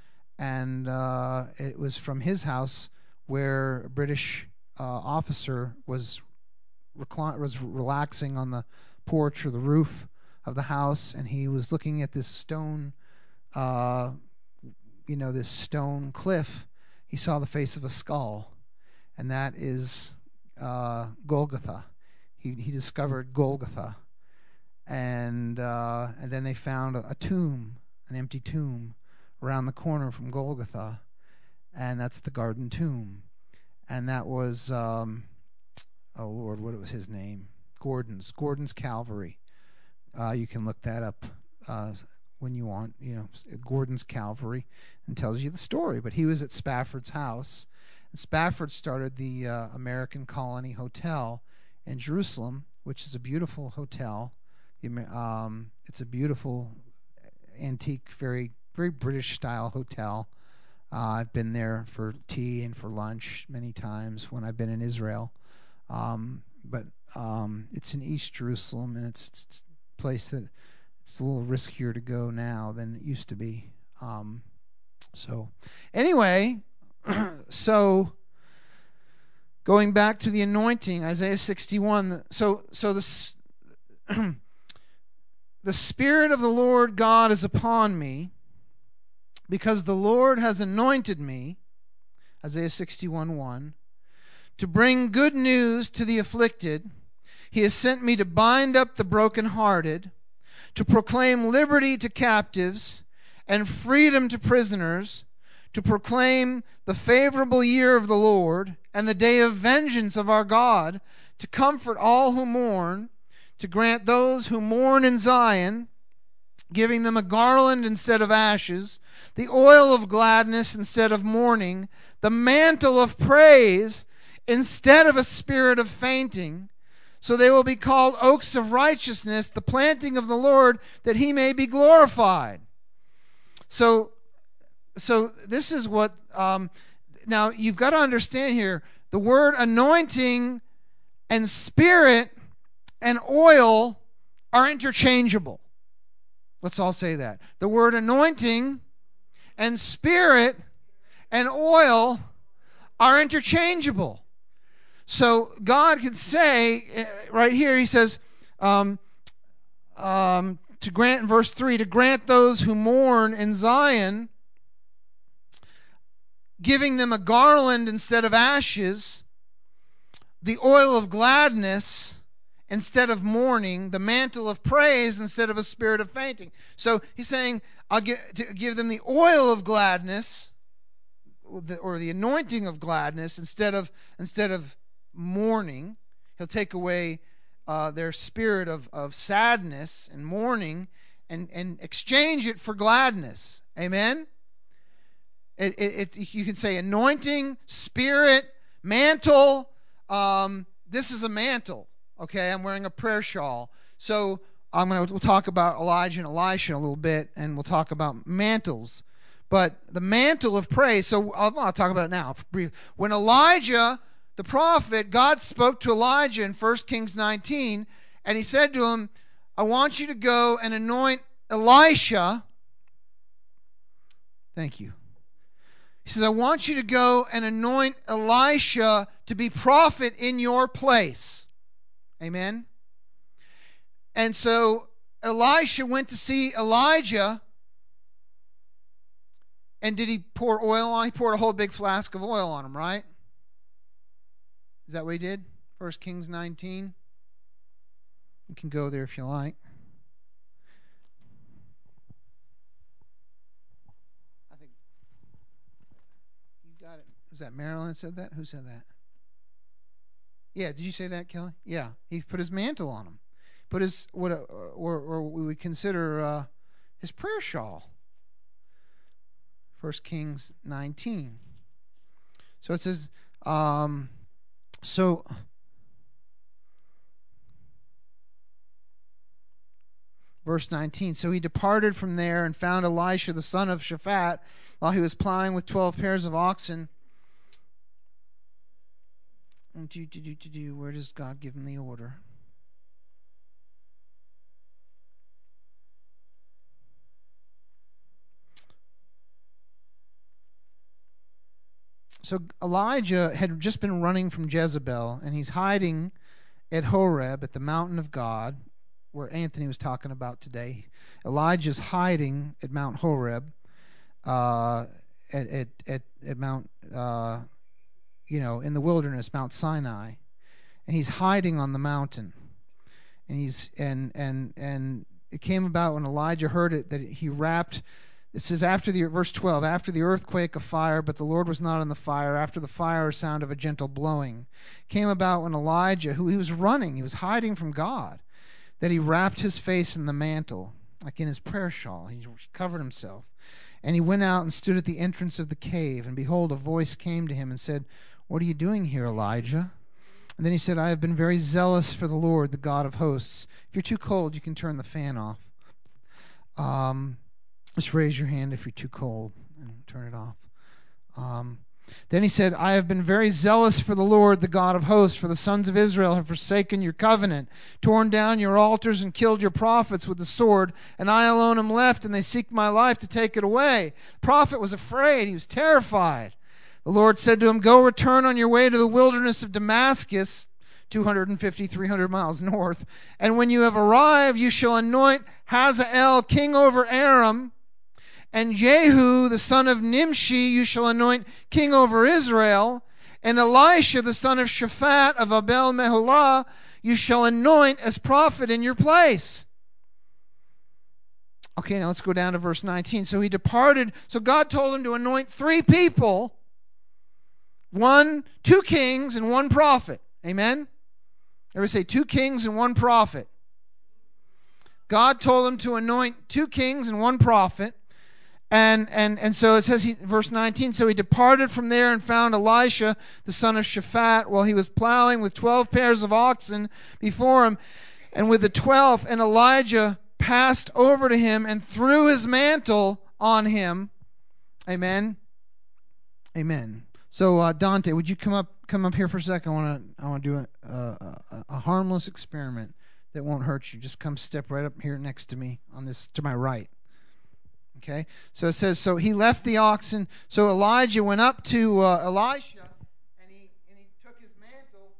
And uh, it was from his house where a British uh, officer was recli- was relaxing on the porch or the roof of the house, and he was looking at this stone, uh, you know, this stone cliff. He saw the face of a skull, and that is uh, Golgotha. He he discovered Golgotha, and uh, and then they found a, a tomb, an empty tomb, around the corner from Golgotha. And that's the Garden Tomb. And that was, um, oh Lord, what was his name? Gordon's, Gordon's Calvary. Uh, you can look that up uh, when you want, you know, Gordon's Calvary, and tells you the story. But he was at Spafford's house. And Spafford started the uh, American Colony Hotel in Jerusalem, which is a beautiful hotel. Um, it's a beautiful, antique, very, very British-style hotel. Uh, I've been there for tea and for lunch many times when I've been in Israel. Um, but um, it's in East Jerusalem, and it's, it's a place that it's a little riskier to go now than it used to be. Um, so anyway, so going back to the anointing, Isaiah sixty-one. So so the the Spirit of the Lord God is upon me, because the Lord has anointed me, Isaiah sixty-one one, to bring good news to the afflicted. He has sent me to bind up the brokenhearted, to proclaim liberty to captives and freedom to prisoners, to proclaim the favorable year of the Lord and the day of vengeance of our God, to comfort all who mourn, to grant those who mourn in Zion, giving them a garland instead of ashes, the oil of gladness instead of mourning, the mantle of praise instead of a spirit of fainting. So they will be called oaks of righteousness, the planting of the Lord, that he may be glorified. So, so this is what um, now you've got to understand here, the word anointing and spirit and oil are interchangeable. Let's all say that. The word anointing and spirit and oil are interchangeable. So God can say, right here, he says, um, um, to grant, in verse three, to grant those who mourn in Zion, giving them a garland instead of ashes, the oil of gladness instead of mourning, the mantle of praise instead of a spirit of fainting. So he's saying, I'll give, to give them the oil of gladness, or the anointing of gladness instead of instead of mourning. He'll take away uh, their spirit of, of sadness and mourning and, and exchange it for gladness. Amen? It, it, it, you can say anointing, spirit, mantle. Um, this is a mantle. Okay, I'm wearing a prayer shawl. So I'm going to we'll talk about Elijah and Elisha a little bit, and we'll talk about mantles. But the mantle of praise, so I'll, I'll talk about it now. When Elijah, the prophet, God spoke to Elijah in First Kings nineteen, and he said to him, I want you to go and anoint Elisha. Thank you. He says, I want you to go and anoint Elisha to be prophet in your place. Amen? And so Elisha went to see Elijah. And did he pour oil on? He poured a whole big flask of oil on him, right? Is that what he did? First Kings nineteen. You can go there if you like. I think you got it. Was that Marilyn that said that? Who said that? Yeah, did you say that, Kelly? Yeah, he put his mantle on him. Put his, what, uh, or, or we would consider uh, his prayer shawl. First Kings nineteen. So it says, um, so, verse nineteen, so he departed from there and found Elisha the son of Shaphat while he was plowing with twelve pairs of oxen. And do, do, do, do, do, where does God give him the order? So Elijah had just been running from Jezebel, and he's hiding at Horeb, at the mountain of God, where Anthony was talking about today. Elijah's hiding at Mount Horeb, uh, at, at at at Mount, uh, you know, in the wilderness, Mount Sinai, and he's hiding on the mountain. And he's and and and it came about when Elijah heard it that he wrapped. It says, after the, verse twelve, after the earthquake, a fire, but the Lord was not in the fire. After the fire, a sound of a gentle blowing. Came about when Elijah, who he was running, he was hiding from God, that he wrapped his face in the mantle, like in his prayer shawl. He covered himself. And he went out and stood at the entrance of the cave. And behold, a voice came to him and said, what are you doing here, Elijah? And then he said, I have been very zealous for the Lord, the God of hosts. If you're too cold, you can turn the fan off. Um... Just raise your hand if you're too cold and turn it off. Um, then he said, I have been very zealous for the Lord, the God of hosts, for the sons of Israel have forsaken your covenant, torn down your altars, and killed your prophets with the sword, and I alone am left, and they seek my life to take it away. The prophet was afraid. He was terrified. The Lord said to him, go return on your way to the wilderness of Damascus, two hundred fifty, three hundred miles north, and when you have arrived, you shall anoint Hazael king over Aram, and Jehu, the son of Nimshi, you shall anoint king over Israel. And Elisha, the son of Shaphat of Abel Meholah, you shall anoint as prophet in your place. Okay, now let's go down to verse nineteen. So he departed. So God told him to anoint three people. One, two kings and one prophet. Amen? Everybody say two kings and one prophet. God told him to anoint two kings and one prophet. And and and so it says, he, verse nineteen, so he departed from there and found Elisha, the son of Shaphat, while he was plowing with twelve pairs of oxen before him. And with the twelfth, and Elijah passed over to him and threw his mantle on him. Amen. Amen. So uh, Dante, would you come up come up here for a second? I want to I want to do a, a, a harmless experiment that won't hurt you. Just come step right up here next to me on this to my right. Okay. So it says, so he left the oxen. So Elijah went up to uh, Elisha, and he and he took his mantle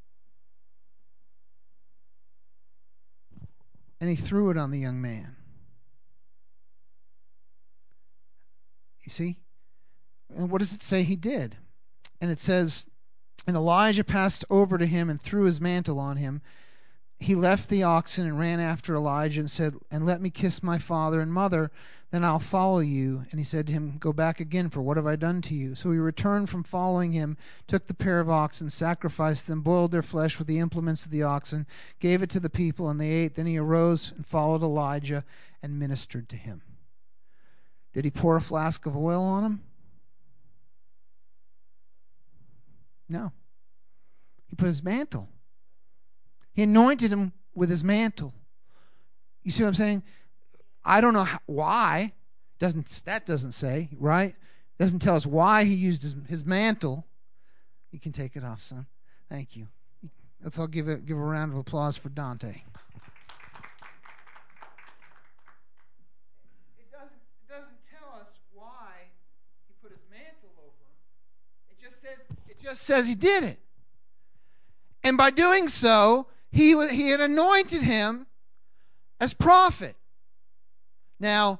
and he threw it on the young man. You see? And what does it say he did? And it says, and Elijah passed over to him and threw his mantle on him. He left the oxen and ran after Elijah and said, and let me kiss my father and mother, then I'll follow you. And he said to him, go back again, for what have I done to you? So he returned from following him, took the pair of oxen, sacrificed them, boiled their flesh with the implements of the oxen, gave it to the people, and they ate. Then he arose and followed Elijah and ministered to him. Did he pour a flask of oil on him? No. He put his mantle. He anointed him with his mantle. You see what I'm saying? I don't know how, why. Doesn't that doesn't say, right? Doesn't tell us why he used his, his mantle. You can take it off, son. Thank you. Let's all give it give a round of applause for Dante. It doesn't it doesn't tell us why he put his mantle over him. It just says it just says he did it. And by doing so, he he had anointed him as prophet. Now,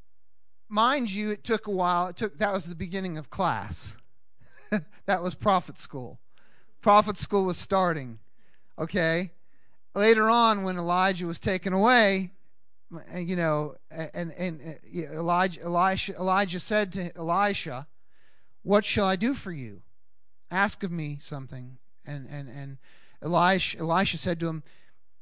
mind you, it took a while. It took that was the beginning of class. That was prophet school. Prophet school was starting. Okay? Later on, when Elijah was taken away, you know, and and Elijah Elisha, Elijah said to Elisha, "What shall I do for you? Ask of me something." And and and Elisha, Elisha said to him,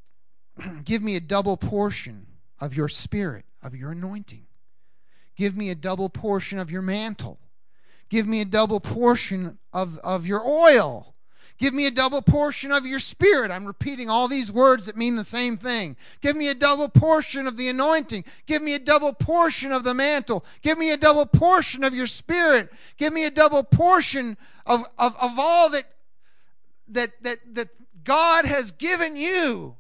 "Give me a double portion of your spirit, of your anointing. Give me a double portion of your mantle. Give me a double portion of, of your oil. Give me a double portion of your spirit." I'm repeating all these words that mean the same thing. Give me a double portion of the anointing. Give me a double portion of the mantle. Give me a double portion of your spirit. Give me a double portion of, of, of all that, that, that, that God has given you,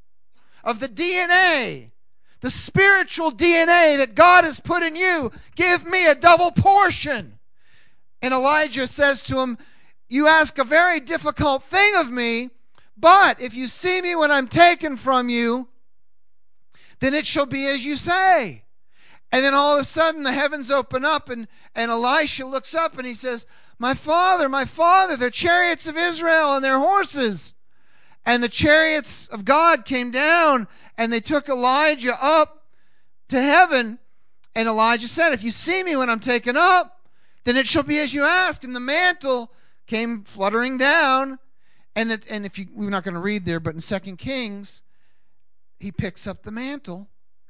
of the D N A, the spiritual D N A that God has put in you. Give me a double portion. And Elijah says to him, "You ask a very difficult thing of me, but if you see me when I'm taken from you, then it shall be as you say." And then all of a sudden the heavens open up, and, and Elisha looks up and he says, "My father, my father, the chariots of Israel and their horses." And the chariots of God came down, and they took Elijah up to heaven. And Elijah said, "If you see me when I'm taken up, then it shall be as you ask." And the mantle came fluttering down. And it, and if you, we're not going to read there, but in Second Kings, he picks up the mantle,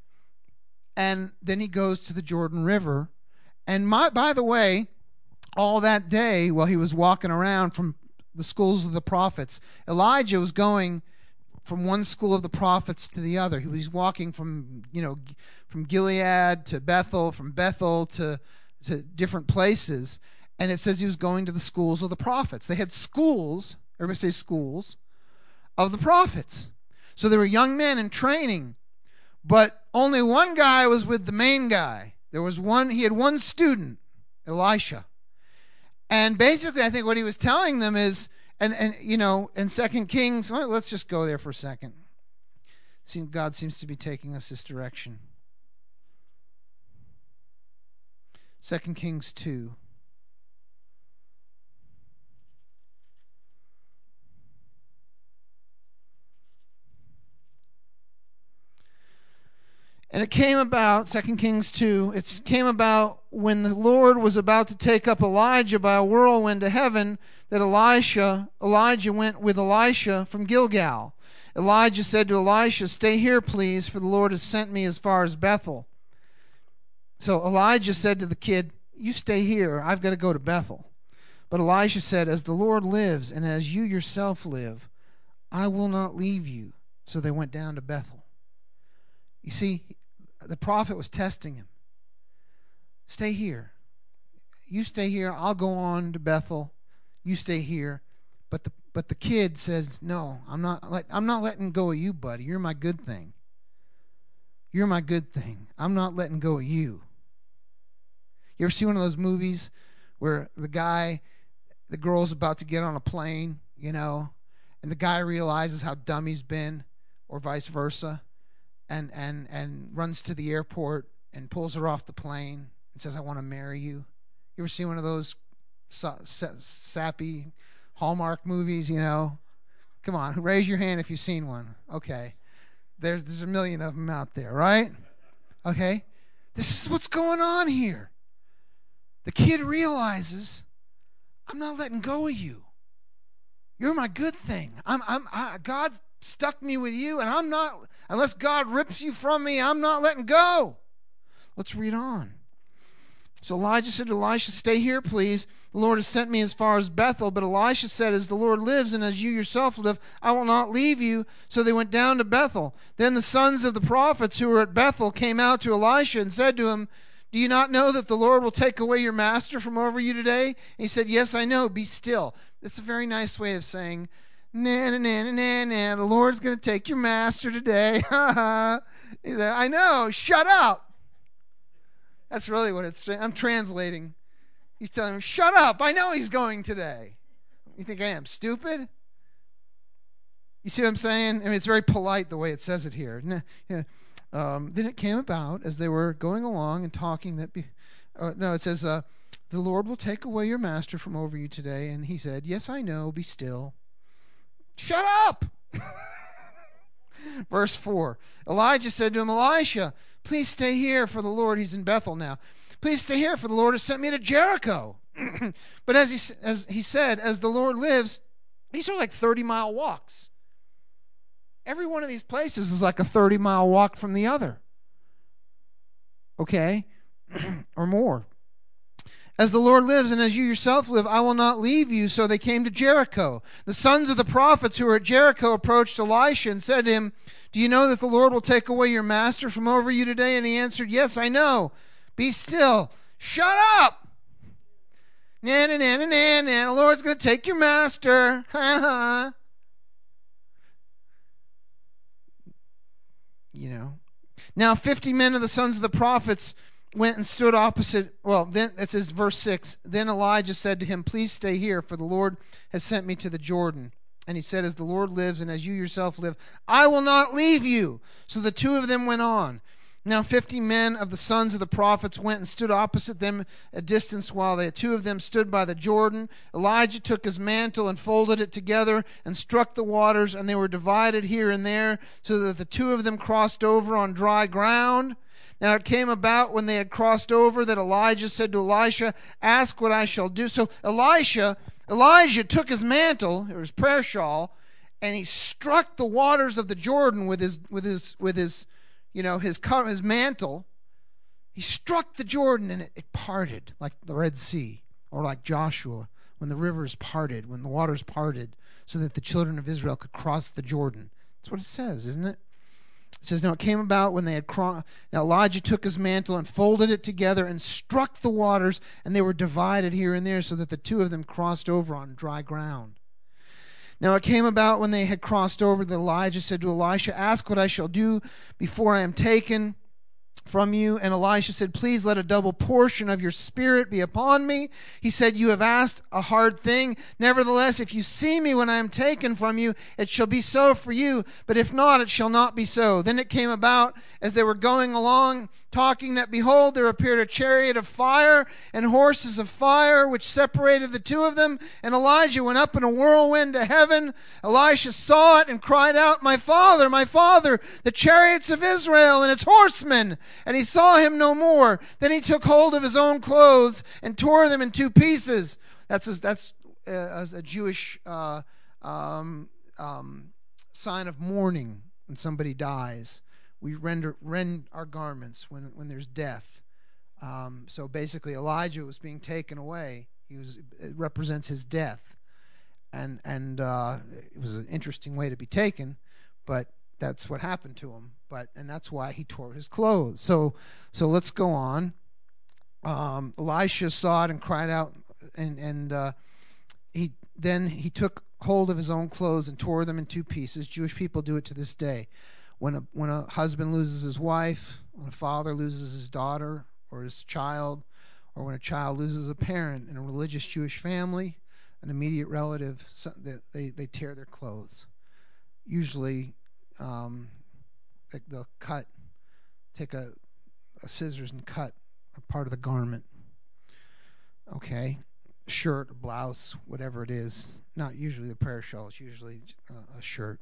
and then he goes to the Jordan River. And my, by the way, all that day while he was walking around from the schools of the prophets, Elijah was going from one school of the prophets to the other. He was walking from, you know, from Gilead to Bethel, from Bethel to, to different places. And it says he was going to the schools of the prophets. They had schools, everybody say schools, of the prophets. So there were young men in training, but only one guy was with the main guy. There was one, he had one student, Elisha. And basically, I think what he was telling them is, and, and you know, in Second Kings, well, let's just go there for a second. See, God seems to be taking us this direction. Second Kings two. And it came about, Second Kings two, it came about when the Lord was about to take up Elijah by a whirlwind to heaven, that Elisha, Elijah went with Elisha from Gilgal. Elijah said to Elisha, "Stay here, please, for the Lord has sent me as far as Bethel." So Elijah said to the kid, "You stay here, I've got to go to Bethel." But Elisha said, "As the Lord lives, and as you yourself live, I will not leave you." So they went down to Bethel. You see, the prophet was testing him. "Stay here. You stay here. I'll go on to Bethel. you stay here. But the but the kid says, no, I'm not let, I'm not letting go of you, buddy. You're my good thing. You're my good thing. I'm not letting go of you. You ever see one of those movies where the guy, the girl's about to get on a plane, you know, and the guy realizes how dumb he's been, or vice versa, and and and runs to the airport and pulls her off the plane and says, I want to marry you. You ever see one of those sa- sa- sappy Hallmark movies, you know? Come on, raise your hand if you've seen one. Okay. There's, there's a million of them out there, right? Okay. This is what's going on here. The kid realizes, I'm not letting go of you. You're my good thing. I'm, I'm, I, God stuck me with you, and I'm not, unless God rips you from me, I'm not letting go. Let's read on. So Elijah said to Elisha, stay here, please. The Lord has sent me as far as Bethel. But Elisha said, as the Lord lives and as you yourself live, I will not leave you. So they went down to Bethel. Then the sons of the prophets who were at Bethel came out to Elisha and said to him, do you not know that the Lord will take away your master from over you today? And he said, yes, I know. Be still. That's a very nice way of saying, na na na na na, the Lord's going to take your master today. I know. Shut up. That's really what it's I'm translating. He's telling him, shut up. I know he's going today. You think I am stupid? You see what I'm saying? I mean, it's very polite the way it says it here. Um, then it came about as they were going along and talking that, be, uh, no, it says, uh, the Lord will take away your master from over you today. And he said, yes, I know. Be still. Shut up. Verse four, Elijah said to him, Elisha, please stay here, for the Lord, he's in Bethel now. Please stay here, for the Lord has sent me to Jericho. But as he, as he said, as the Lord lives, these are like thirty-mile walks. Every one of these places is like a thirty-mile walk from the other. Okay? Or more. As the Lord lives and as you yourself live, I will not leave you. So they came to Jericho. The sons of the prophets who were at Jericho approached Elisha and said to him, do you know that the Lord will take away your master from over you today? And he answered, yes, I know. Be still. Shut up. Na na na na na na. The Lord's going to take your master. Ha ha. You know. Now fifty men of the sons of the prophets went and stood opposite. Well, then it says verse six. Then Elijah said to him, please stay here, for the Lord has sent me to the Jordan. And he said, as the Lord lives and as you yourself live, I will not leave you. So the two of them went on. Now fifty men of the sons of the prophets went and stood opposite them a distance, while the two of them stood by the Jordan. Elijah took his mantle and folded it together and struck the waters, and they were divided here and there, so that the two of them crossed over on dry ground. Now it came about when they had crossed over that Elijah said to Elisha, ask what I shall do. So Elisha, Elijah took his mantle, or his prayer shawl, and he struck the waters of the Jordan with his, with his, with his, you know, his, his mantle. He struck the Jordan and it, it parted like the Red Sea, or like Joshua when the rivers parted, when the waters parted, so that the children of Israel could cross the Jordan. That's what it says, isn't it? It says, now it came about when they had crossed. Now Elijah took his mantle and folded it together and struck the waters, and they were divided here and there, so that the two of them crossed over on dry ground. Now it came about when they had crossed over that Elijah said to Elisha, ask what I shall do before I am taken from you. And Elisha said, please let a double portion of your spirit be upon me. He said, you have asked a hard thing. Nevertheless, if you see me when I am taken from you, it shall be so for you. But if not, it shall not be so. Then it came about as they were going along, talking, that behold, there appeared a chariot of fire and horses of fire, which separated the two of them. And Elijah went up in a whirlwind to heaven. Elisha saw it and cried out, my father, my father, the chariots of Israel and its horsemen. And he saw him no more. Then he took hold of his own clothes and tore them in two pieces. That's a, that's a, a Jewish uh, um, um, sign of mourning when somebody dies. We render rend our garments when when there's death. Um, so basically, Elijah was being taken away. He was it represents his death, and and uh, it was an interesting way to be taken, but that's what happened to him. But and that's why he tore his clothes. So so let's go on. Um, Elisha saw it and cried out, and and uh, he then he took hold of his own clothes and tore them in two pieces. Jewish people do it to this day. When a when a husband loses his wife, when a father loses his daughter or his child, or when a child loses a parent in a religious Jewish family, an immediate relative, so they, they, they tear their clothes. Usually, um, they'll cut, take a, a scissors and cut a part of the garment. Okay, shirt, blouse, whatever it is. Not usually the prayer shawl. It's usually uh, a shirt.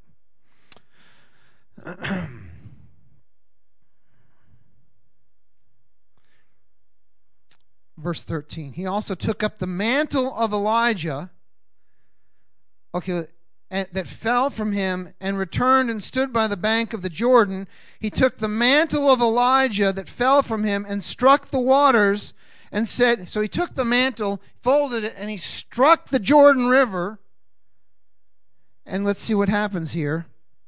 Verse thirteen. He also took up the mantle of Elijah, okay, and, that fell from him, and returned and stood by the bank of the Jordan. He took the mantle of Elijah that fell from him and struck the waters, and said, so he took the mantle, folded it, and he struck the Jordan River. And let's see what happens here.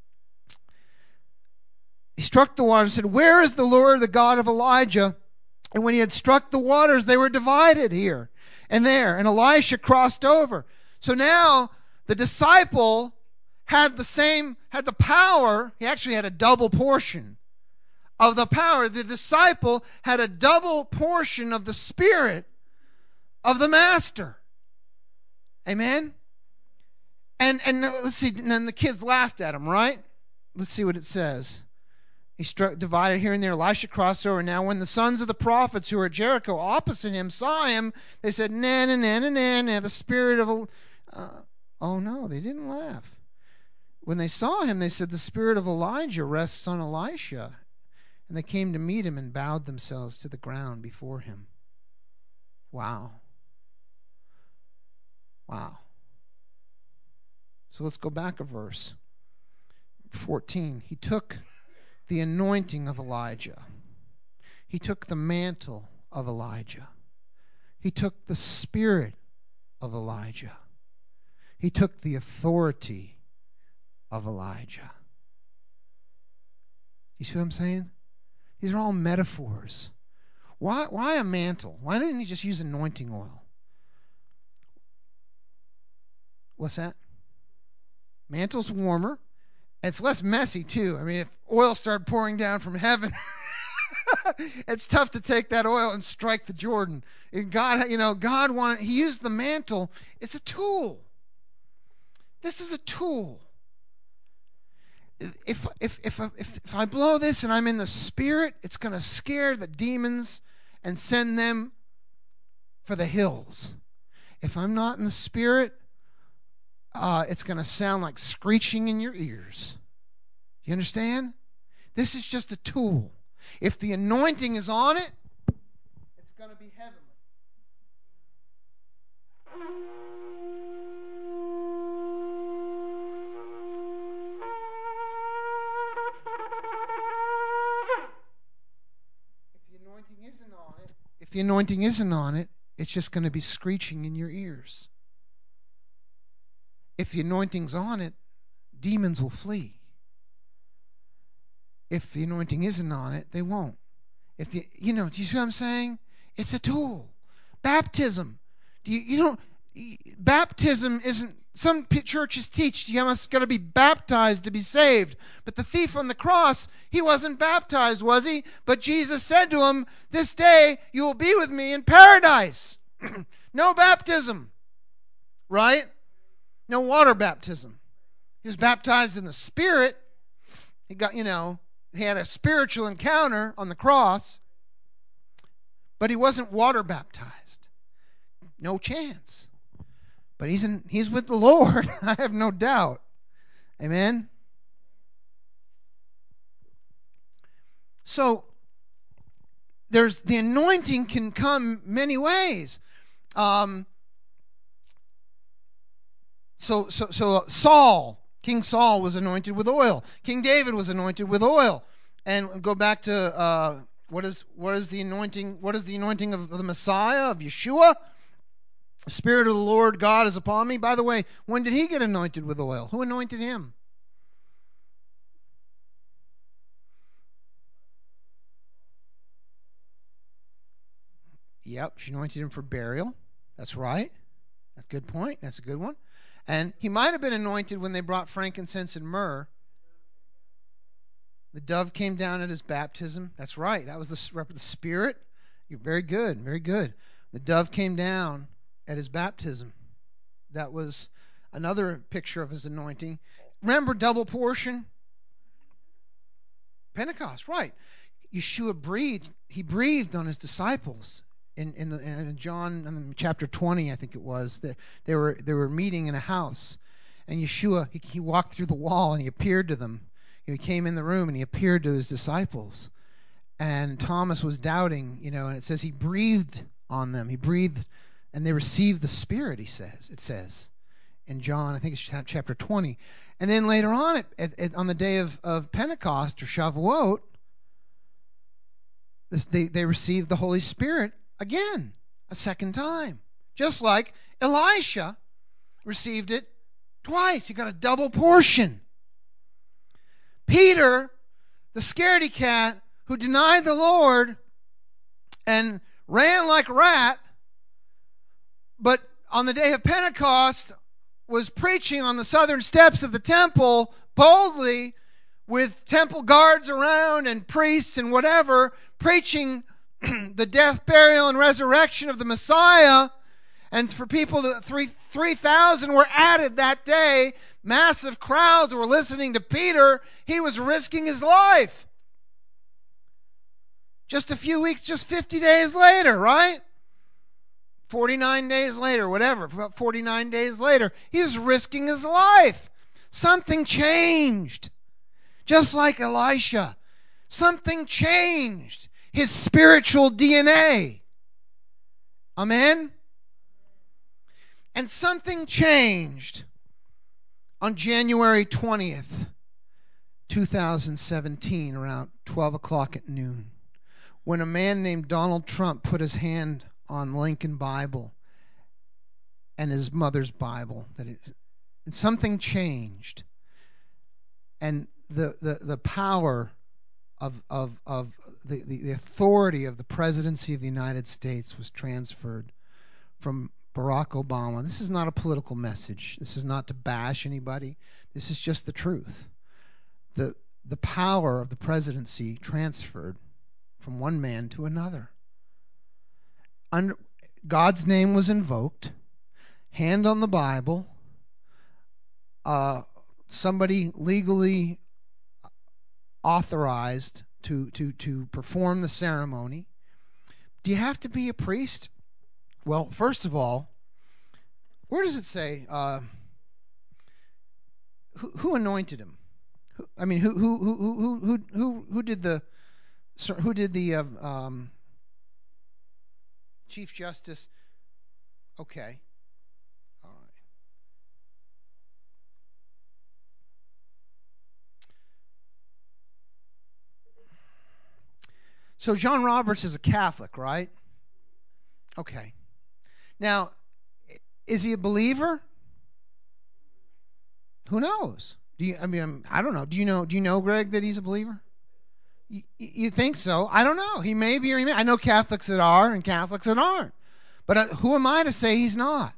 He struck the waters and said, "Where is the Lord, the God of Elijah?" And when he had struck the waters, they were divided here and there. And Elisha crossed over. So now the disciple had the same, had the power. He actually had a double portion of the power. The disciple had a double portion of the Spirit of the Master. Amen? And and let's see, and then the kids laughed at him, right? Let's see what it says. He struck, divided here and there. Elisha crossed over. Now when the sons of the prophets who were at Jericho opposite him saw him, they said, "Na, na, na, na, na, na, the spirit of..." Uh, oh no, they didn't laugh. When they saw him, they said, "The spirit of Elijah rests on Elisha." And they came to meet him and bowed themselves to the ground before him. Wow. Wow. So let's go back a verse. fourteen. He took the anointing of Elijah. He took the mantle of Elijah. He took the spirit of Elijah. He took the authority of Elijah. You see what I'm saying? These are all metaphors. Why, why a mantle? Why didn't he just use anointing oil? What's that? Mantle's warmer. It's less messy, too. I mean, if oil started pouring down from heaven, it's tough to take that oil and strike the Jordan. And God, you know, God wanted, he used the mantle. It's a tool. This is a tool. If if if if if I blow this and I'm in the Spirit, it's going to scare the demons and send them for the hills. If I'm not in the Spirit, uh, it's going to sound like screeching in your ears. You understand? This is just a tool. If the anointing is on it, it's going to be heavenly. Isn't on it, if the anointing isn't on it, it's just going to be screeching in your ears. If the anointing's on it, demons will flee. If the anointing isn't on it, they won't. If the, you know, do you see what I'm saying? It's a tool. Baptism. Do you, you don't, baptism isn't, some churches teach you must got to be baptized to be saved. But the thief on the cross, he wasn't baptized, was he? But Jesus said to him, "This day you will be with me in paradise." No baptism, right? No water baptism. He was baptized in the Spirit. He got, you know, he had a spiritual encounter on the cross. But he wasn't water baptized. No chance. But he's in, he's with the Lord. I have no doubt. Amen? So, there's the anointing can come many ways. Um, so, so, so Saul, King Saul was anointed with oil. King David was anointed with oil. And go back to uh, what is what is the anointing? What is the anointing of the Messiah, of Yeshua? The Spirit of the Lord God is upon me. By the way, when did he get anointed with oil? Who anointed him? Yep, she anointed him for burial. That's right. That's a good point. That's a good one. And he might have been anointed when they brought frankincense and myrrh. The dove came down at his baptism. That's right. That was the, the Spirit. You're very good. Very good. The dove came down at his baptism. That was another picture of his anointing. Remember double portion? Pentecost, right. Yeshua breathed. He breathed on his disciples. In in, the, in John in chapter twenty, I think it was, that they were they were meeting in a house, and Yeshua he, he walked through the wall and he appeared to them. He came in the room and he appeared to his disciples, and Thomas was doubting, you know, and it says he breathed on them. He breathed, and they received the Spirit. He says it says in John, I think it's chapter twenty, and then later on, at, at, at, on the day of, of Pentecost or Shavuot, this, they they received the Holy Spirit again, a second time. Just like Elisha received it twice. He got a double portion. Peter, the scaredy cat who denied the Lord and ran like a rat, but on the day of Pentecost was preaching on the southern steps of the temple boldly with temple guards around and priests and whatever, preaching the death, burial, and resurrection of the Messiah. And for people, to, three three thousand were added that day. Massive crowds were listening to Peter. He was risking his life. Just a few weeks, just fifty days later, right? forty-nine days later, whatever, about forty-nine days later, he was risking his life. Something changed. Just like Elisha, something changed. His spiritual D N A. Amen? And something changed on January twentieth, two thousand seventeen, around twelve o'clock at noon, when a man named Donald Trump put his hand on Lincoln Bible and his mother's Bible. That it, and something changed. And the, the, the power of of of the, the, the authority of the presidency of the United States was transferred from Barack Obama. This is not a political message. This is not to bash anybody. This is just the truth. The the power of the presidency transferred from one man to another. Under, God's name was invoked. Hand on the Bible. Uh, somebody legally authorized to, to, to perform the ceremony. Do you have to be a priest? Well, first of all, where does it say uh, who, who anointed him? Who, I mean, who who who who who who who did the who did the uh, um, Chief Justice? Okay, all right. So John Roberts is a Catholic, right? Okay. Now, is he a believer? Who knows? Do you? I mean, I'm, I don't know. Do you know? Do you know, Greg, that he's a believer? You, you think so? I don't know. He may be or he may. I know Catholics that are and Catholics that aren't. But uh, who am I to say he's not?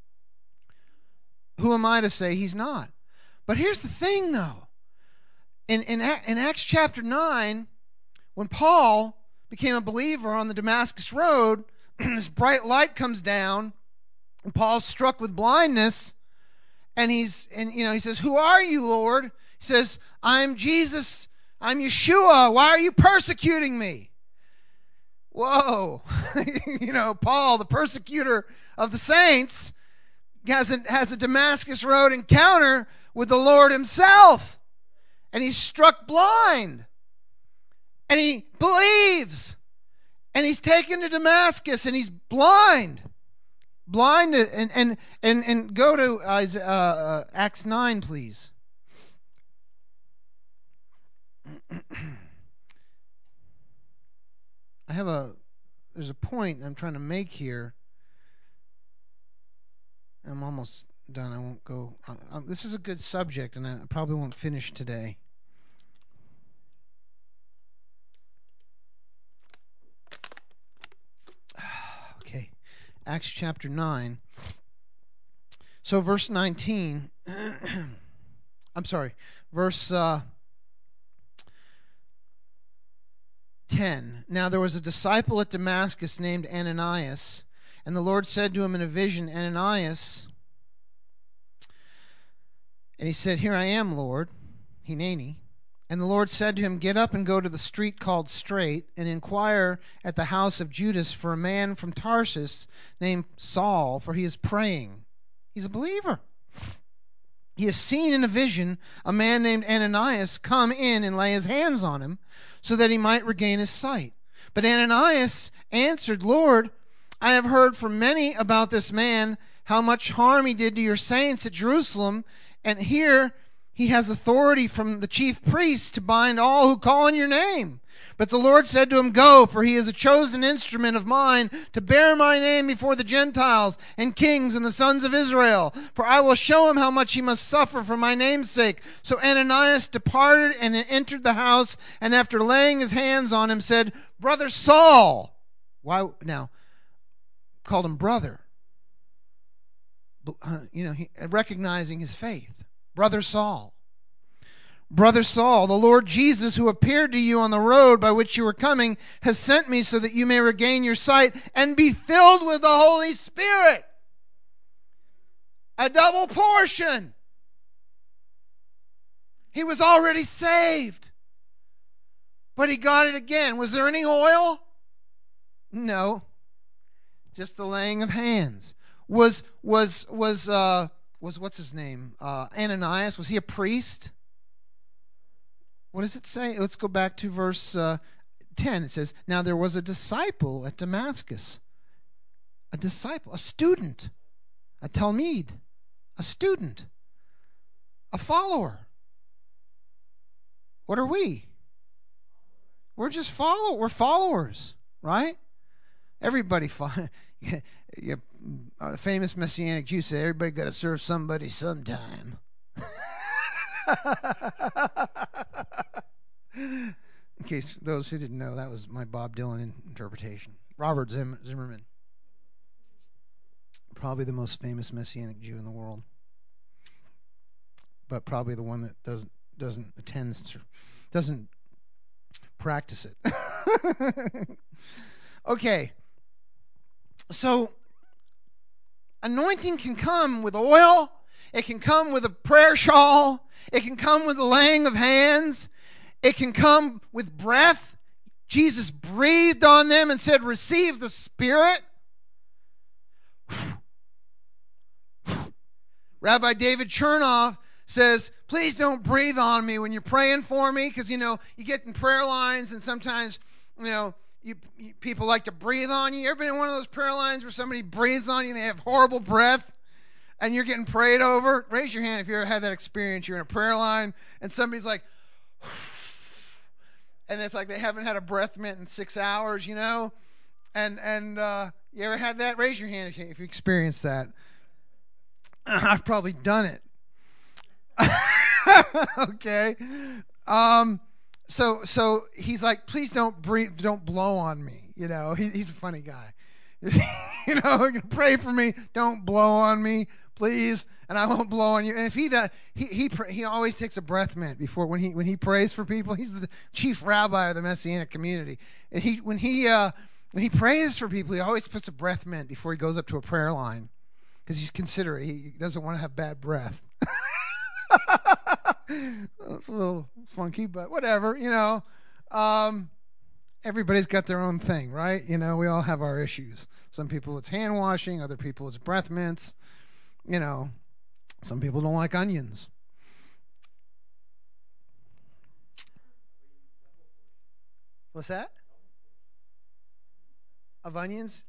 Who am I to say he's not? But here's the thing, though. In in, in Acts chapter nine, when Paul became a believer on the Damascus Road, this bright light comes down, and Paul's struck with blindness, and he's and you know he says, "Who are you, Lord?" He says, "I'm Jesus. I'm Yeshua. Why are you persecuting me?" Whoa. You know, Paul, the persecutor of the saints, has a, has a Damascus Road encounter with the Lord himself. And he's struck blind. And he believes. And he's taken to Damascus and he's blind. Blind. And, and, and, and go to uh, uh, Acts nine, please. I have a, there's a point I'm trying to make here. I'm almost done. I won't go. Uh, uh, this is a good subject, and I probably won't finish today. Okay. Acts chapter nine. So verse nineteen, I'm sorry, verse uh, ten. Now there was a disciple at Damascus named Ananias, and the Lord said to him in a vision, Ananias. And he said, Here I am, Lord, Hineni. And the Lord said to him, Get up and go to the street called Straight, and inquire at the house of Judas for a man from Tarsus named Saul, for he is praying. He's a believer. He has seen in a vision a man named Ananias come in and lay his hands on him so that he might regain his sight. But Ananias answered, Lord, I have heard from many about this man, how much harm he did to your saints at Jerusalem, and here he has authority from the chief priests to bind all who call on your name. But the Lord said to him, Go, for he is a chosen instrument of mine to bear my name before the Gentiles and kings and the sons of Israel. For I will show him how much he must suffer for my name's sake. So Ananias departed and entered the house, and after laying his hands on him said, Brother Saul. Why now? Called him brother. You know, he, recognizing his faith. Brother Saul. Brother Saul, the Lord Jesus, who appeared to you on the road by which you were coming, has sent me so that you may regain your sight and be filled with the Holy Spirit. A double portion. He was already saved, but he got it again. Was there any oil? No. Just the laying of hands. Was, was, was, uh, was, what's his name? Uh, Ananias, was he a priest? What does it say? Let's go back to verse uh, ten. It says, Now there was a disciple at Damascus. A disciple, a student, a talmid, a student, a follower. What are we? We're just follow. We're followers, right? Everybody follow. Yeah, uh, famous Messianic Jew said, everybody got to serve somebody sometime. In case those who didn't know, that was my Bob Dylan interpretation. Robert Zim- Zimmerman. Probably the most famous Messianic Jew in the world. But probably the one that doesn't doesn't attend, doesn't practice it. Okay. So, anointing can come with oil. It can come with a prayer shawl. It can come with the laying of hands. It can come with breath. Jesus breathed on them and said, Receive the Spirit. Rabbi David Chernoff says, Please don't breathe on me when you're praying for me, because, you know, you get in prayer lines and sometimes, you know, You, you, people like to breathe on you. You ever been in one of those prayer lines where somebody breathes on you and they have horrible breath and you're getting prayed over? Raise your hand if you ever had that experience. You're in a prayer line and somebody's like, and it's like they haven't had a breath mint in six hours, you know? And and uh, you ever had that? Raise your hand if you, if you experienced that. I've probably done it. Okay. Um... So so he's like, please don't breathe, don't blow on me. You know, he, he's a funny guy. You know, pray for me. Don't blow on me, please, and I won't blow on you. And if he does, he he he always takes a breath mint before when he when he prays for people. He's the chief rabbi of the Messianic community, and he when he uh, when he prays for people, he always puts a breath mint before he goes up to a prayer line because he's considerate. He doesn't want to have bad breath. It's a little funky, but whatever, you know. Um, everybody's got their own thing, right? You know, we all have our issues. Some people it's hand washing, other people it's breath mints. You know, some people don't like onions. What's that? Of onions?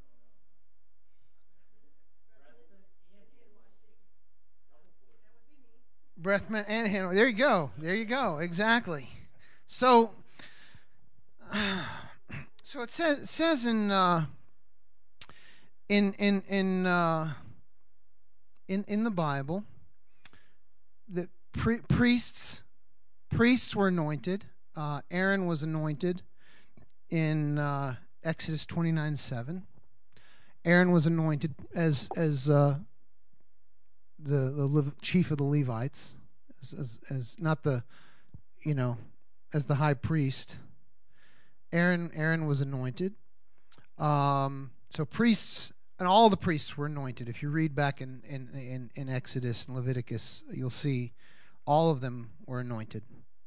Breath mint and hand. There you go. There you go. Exactly. So, uh, so it says it says in uh, in in in uh, in in the Bible that pri- priests priests were anointed. Uh, Aaron was anointed in uh, Exodus twenty-nine seven. Aaron was anointed as as uh, the, the Lev- chief of the Levites, as, as, as not the, you know, as the high priest. Aaron Aaron was anointed. Um, so priests, and all the priests were anointed. If you read back in, in, in, in Exodus and Leviticus, you'll see all of them were anointed.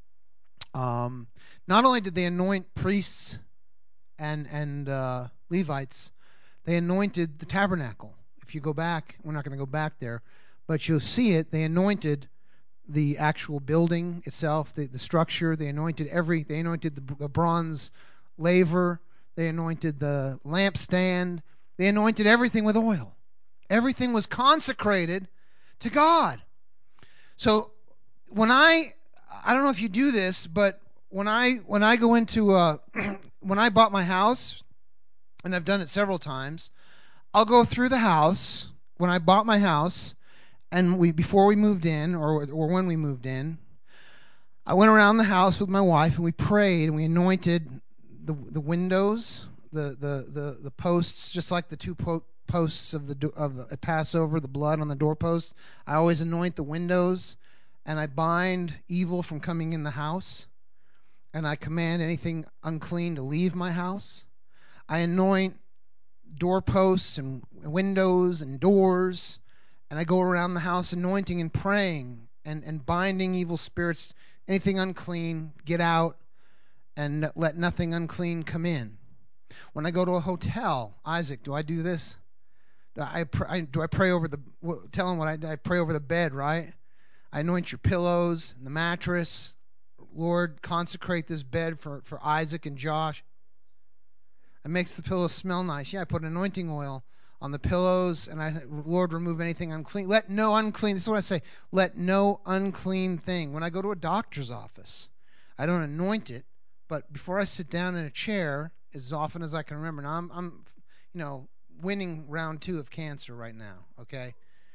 Um, not only did they anoint priests and and uh, Levites, they anointed the tabernacle. If you go back, we're not going to go back there, but you'll see it. They anointed the actual building itself, the, the structure. They anointed every. They anointed the, the bronze laver. They anointed the lampstand. They anointed everything with oil. Everything was consecrated to God. So when I, I don't know if you do this, but when I when I go into uh, when I bought my house, and I've done it several times, I'll go through the house when I bought my house, and we before we moved in, or or when we moved in, I went around the house with my wife, and we prayed, and we anointed the the windows, the the the, the posts, just like the two po- posts of the of the Passover, the blood on the doorpost. I always anoint the windows, and I bind evil from coming in the house, and I command anything unclean to leave my house. I anoint doorposts and windows and doors, and I go around the house anointing and praying and, and binding evil spirits, anything unclean, get out, and let nothing unclean come in. When I go to a hotel, Isaac, do I do this? Do I, I, do I pray over the, tell him what I, I pray over the bed, right? I anoint your pillows and the mattress. Lord, consecrate this bed for, for Isaac and Josh. It makes the pillows smell nice. Yeah, I put anointing oil on the pillows, and I, Lord, remove anything unclean. Let no unclean, this is what I say, let no unclean thing. When I go to a doctor's office, I don't anoint it, but before I sit down in a chair, as often as I can remember, now I'm, I'm you know, winning round two of cancer right now, okay?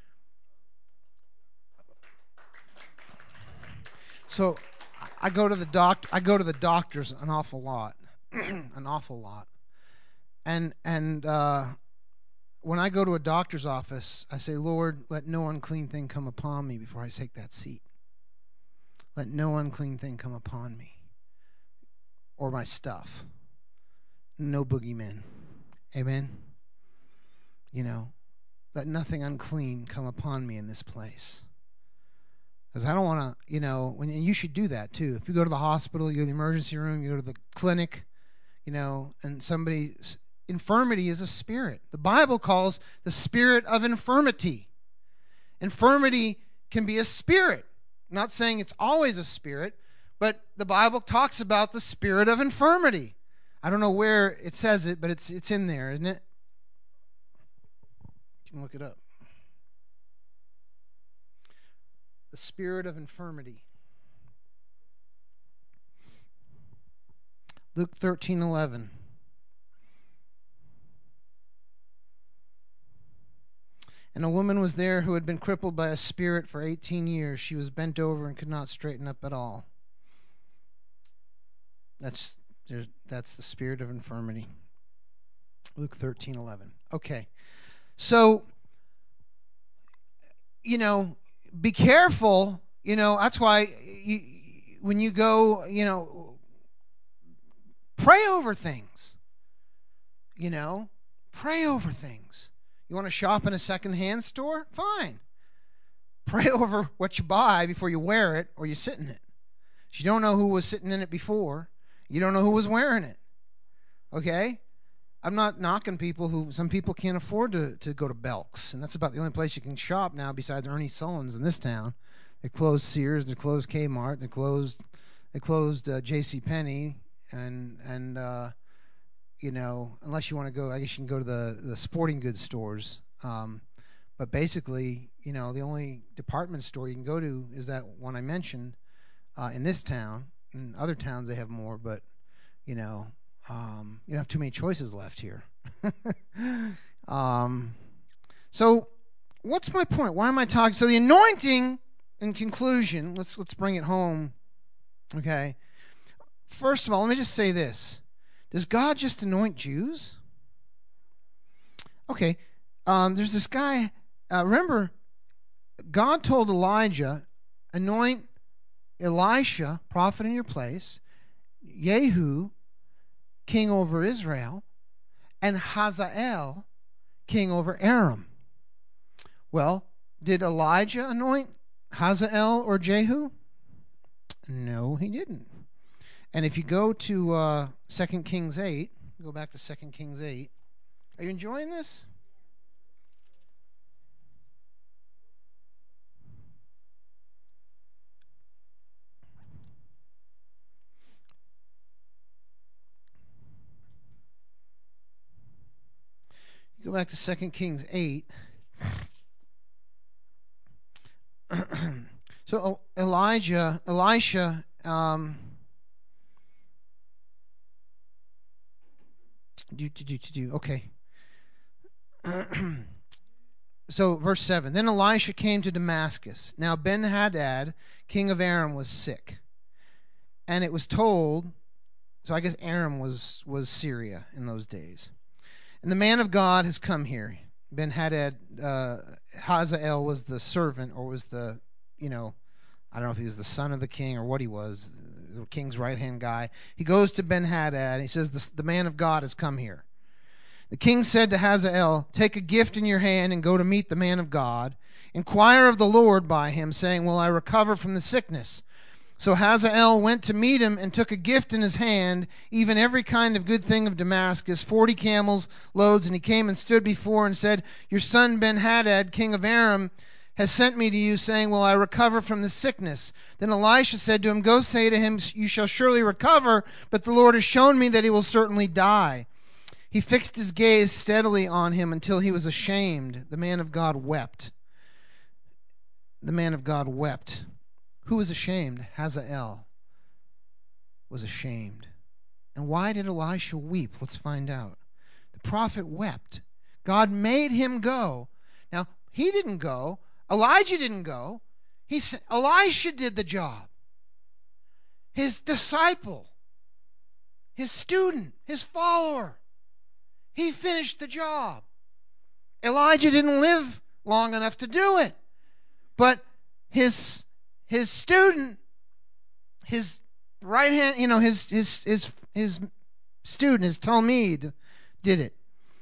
So I go to the doc, I go to the doctors an awful lot, an awful lot. And and uh, when I go to a doctor's office, I say, Lord, let no unclean thing come upon me before I take that seat. Let no unclean thing come upon me or my stuff. No boogeymen. Amen? You know, let nothing unclean come upon me in this place. Because I don't want to, you know, when, and you should do that too. If you go to the hospital, you go to the emergency room, you go to the clinic, you know, and somebody... Infirmity is a spirit. The Bible calls the spirit of infirmity. Infirmity can be a spirit. I'm not saying it's always a spirit, but the Bible talks about the spirit of infirmity. I don't know where it says it, but it's it's in there, isn't it? You can look it up. The spirit of infirmity. Luke thirteen eleven. And a woman was there who had been crippled by a spirit for eighteen years. She was bent over and could not straighten up at all. That's that's the spirit of infirmity. Luke thirteen eleven. Okay. So, you know, be careful. You know, that's why you, when you go, you know, pray over things. You know, pray over things. You want to shop in a second-hand store? Fine. Pray over what you buy before you wear it or you sit in it. You don't know who was sitting in it before. You don't know who was wearing it. Okay? I'm not knocking people who, some people can't afford to, to go to Belk's, and that's about the only place you can shop now besides Ernie Sullen's in this town. They closed Sears, they closed Kmart, they closed they closed uh, JCPenney, and and uh, you know, unless you want to go, I guess you can go to the, the sporting goods stores. Um, but basically, you know, the only department store you can go to is that one I mentioned uh, in this town. In other towns, they have more, but, you know, um, you don't have too many choices left here. um, so what's my point? Why am I talking? So the anointing, in conclusion, let's let's bring it home, okay? First of all, let me just say this. Does God just anoint Jews? Okay, um, there's this guy, uh, remember, God told Elijah, anoint Elisha, prophet in your place, Jehu, king over Israel, and Hazael, king over Aram. Well, did Elijah anoint Hazael or Jehu? No, he didn't. And if you go to uh, Second Kings eight, go back to Second Kings eight. Are you enjoying this? Go back to Second Kings eight. So Elijah, Elisha, um, do do do do. Okay. So verse seven. Then Elisha came to Damascus. Now Ben-Hadad, king of Aram, was sick, and it was told. So I guess Aram was was Syria in those days. And the man of God has come here. Ben-Hadad, uh, Hazael was the servant, or was the, you know, I don't know if he was the son of the king or what he was, the king's right-hand guy. He goes to Ben-Hadad, and he says, the, the man of God has come here. The king said to Hazael, take a gift in your hand and go to meet the man of God. Inquire of the Lord by him, saying, will I recover from the sickness? So Hazael went to meet him and took a gift in his hand, even every kind of good thing of Damascus, forty camels loads. And he came and stood before and said, your son Ben-Hadad, king of Aram, has sent me to you, saying, will I recover from the sickness? Then Elisha said to him, go say to him, you shall surely recover, but the Lord has shown me that he will certainly die. He fixed his gaze steadily on him until he was ashamed. The man of God wept. The man of God wept. Who was ashamed? Hazael was ashamed. And why did Elisha weep? Let's find out. The prophet wept. God made him go. Now, he didn't go. Elijah didn't go. He said, Elisha did the job. His disciple, his student, his follower. He finished the job. Elijah didn't live long enough to do it. But his his student, his right hand, you know, his his his his student, his Talmud, did it.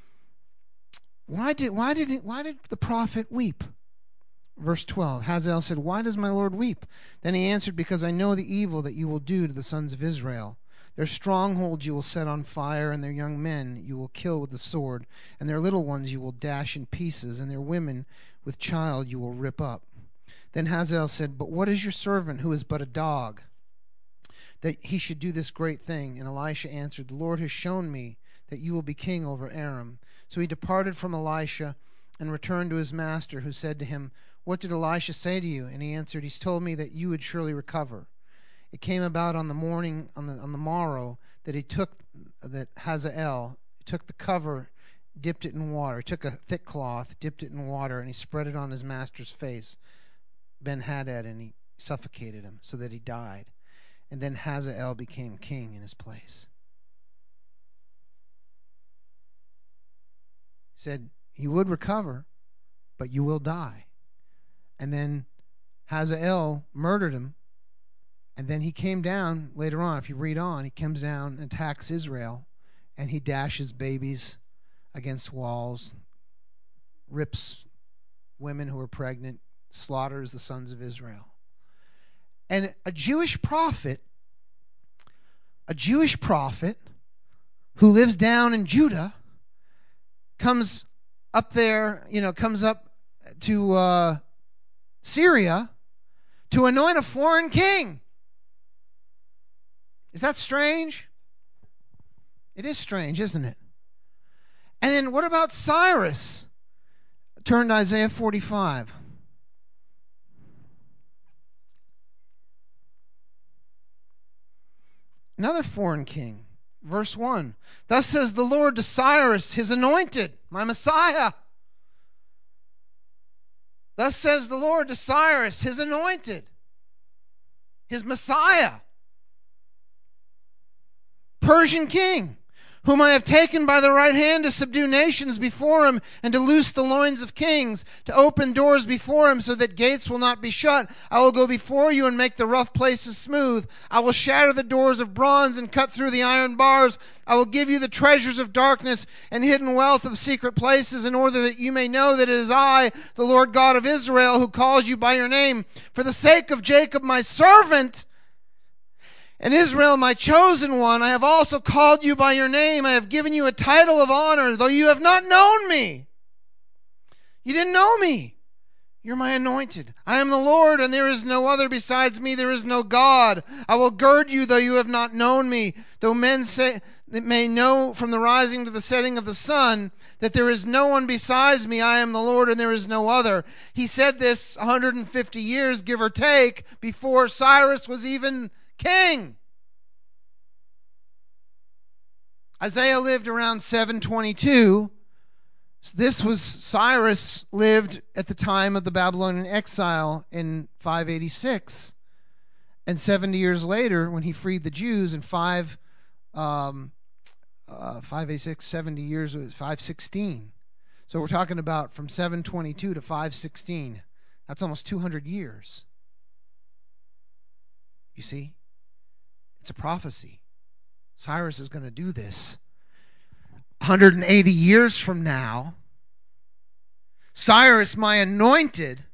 Why did why did it, why did the prophet weep? Verse twelve, Hazael said, why does my Lord weep? Then he answered, because I know the evil that you will do to the sons of Israel. Their strongholds you will set on fire, and their young men you will kill with the sword, and their little ones you will dash in pieces, and their women with child you will rip up. Then Hazael said, but what is your servant who is but a dog, that he should do this great thing? And Elisha answered, the Lord has shown me that you will be king over Aram. So he departed from Elisha and returned to his master, who said to him, what did Elisha say to you? And he answered, he's told me that you would surely recover. It came about on the morning, on the on the morrow, that he took, that Hazael took the cover, dipped it in water. He took a thick cloth, dipped it in water, and he spread it on his master's face, Ben-Hadad, and he suffocated him so that he died. And then Hazael became king in his place. He said, you would recover, but you will die. And then Hazael murdered him. And then he came down later on, if you read on, he comes down and attacks Israel, and he dashes babies against walls, rips women who are pregnant, slaughters the sons of Israel. And a Jewish prophet, a Jewish prophet who lives down in Judah, comes up there, you know, comes up to uh, Syria to anoint a foreign king. Is that strange? It is strange, isn't it? And then what about Cyrus? Turn to Isaiah forty-five. Another foreign king. Verse one. Thus says the Lord to Cyrus, his anointed, my Messiah. Thus says the Lord to Cyrus, his anointed, his Messiah. Persian king, whom I have taken by the right hand to subdue nations before him, and to loose the loins of kings, to open doors before him so that gates will not be shut. I will go before you and make the rough places smooth. I will shatter the doors of bronze and cut through the iron bars. I will give you the treasures of darkness and hidden wealth of secret places, in order that you may know that it is I, the Lord God of Israel, who calls you by your name. For the sake of Jacob my servant, and Israel, my chosen one, I have also called you by your name. I have given you a title of honor, though you have not known me. You didn't know me. You're my anointed. I am the Lord, and there is no other besides me. There is no God. I will gird you, though you have not known me. Though men say that may know from the rising to the setting of the sun that there is no one besides me. I am the Lord, and there is no other. He said this one hundred fifty years, give or take, before Cyrus was even king. Isaiah lived around seven twenty-two. This was, Cyrus lived at the time of the Babylonian exile in five eighty-six. And seventy years later, when he freed the Jews in five, um, uh, five eighty-six, seventy years, it was five sixteen. So we're talking about from seven twenty-two to five sixteen. That's almost two hundred years. You see? It's a prophecy. Cyrus is going to do this. one hundred eighty years from now, Cyrus, my anointed,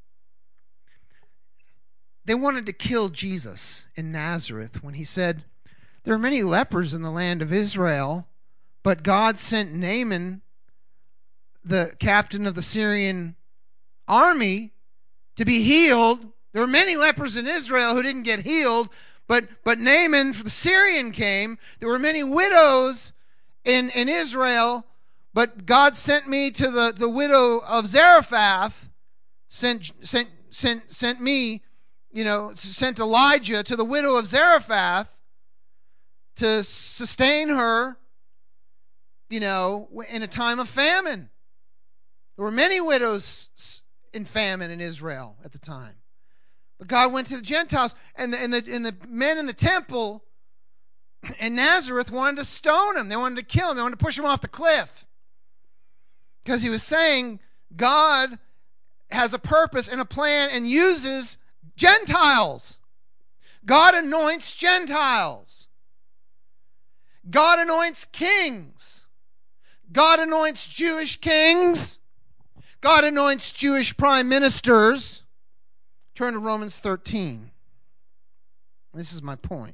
they wanted to kill Jesus in Nazareth when he said, there are many lepers in the land of Israel, but God sent Naaman, the captain of the Syrian army, to be healed. There were many lepers in Israel who didn't get healed, But but Naaman, the Syrian, came. There were many widows in, in Israel, but God sent me to the, the widow of Zarephath, sent sent sent sent me, you know, sent Elijah to the widow of Zarephath to sustain her, you know, in a time of famine. There were many widows in famine in Israel at the time. But God went to the Gentiles, and the, and, the, and the men in the temple in Nazareth wanted to stone him. They wanted to kill him. They wanted to push him off the cliff. Because he was saying God has a purpose and a plan and uses Gentiles. God anoints Gentiles. God anoints kings. God anoints Jewish kings. God anoints Jewish prime ministers. Turn to Romans thirteen. This is my point.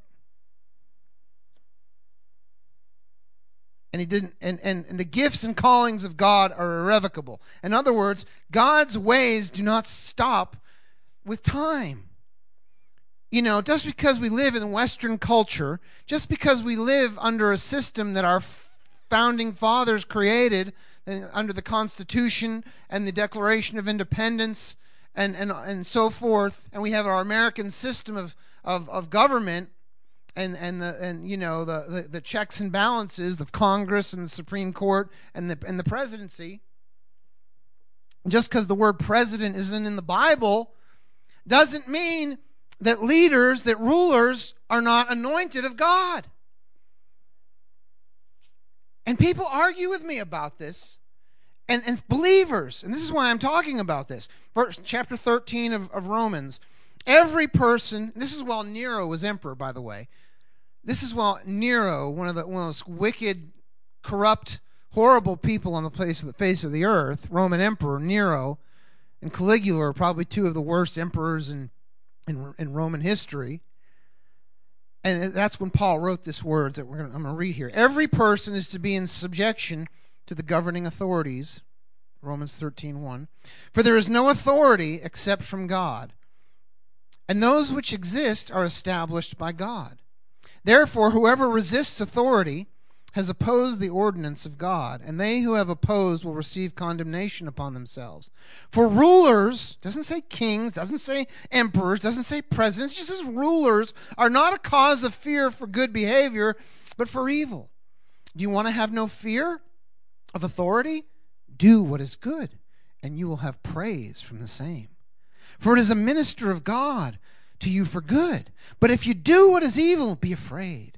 And he didn't and, and, and the gifts and callings of God are irrevocable. In other words, God's ways do not stop with time. You know, just because we live in Western culture, just because we live under a system that our founding fathers created under the Constitution and the Declaration of Independence and, and, and so forth, and we have our American system of, of, of government and, and, the, and you know the, the, the checks and balances of Congress and the Supreme Court and the, and the presidency, just because the word president isn't in the Bible doesn't mean that leaders, that rulers are not anointed of God. And people argue with me about this. And, and believers, and this is why I'm talking about this. Verse, chapter thirteen of, of Romans. Every person, this is while Nero was emperor, by the way. This is while Nero, one of the one of those wicked, corrupt, horrible people on the face of the face of the earth, Roman emperor Nero and Caligula are probably two of the worst emperors in in, in Roman history. And that's when Paul wrote this words that we're gonna, I'm going to read here. Every person is to be in subjection to the governing authorities, Romans thirteen one. For there is no authority except from God, and those which exist are established by God. Therefore, whoever resists authority has opposed the ordinance of God, and they who have opposed will receive condemnation upon themselves. For rulers, doesn't say kings, doesn't say emperors, doesn't say presidents, just says rulers are not a cause of fear for good behavior, but for evil. Do you want to have no fear of authority? Do what is good, and you will have praise from the same. For it is a minister of God to you for good. But if you do what is evil, be afraid.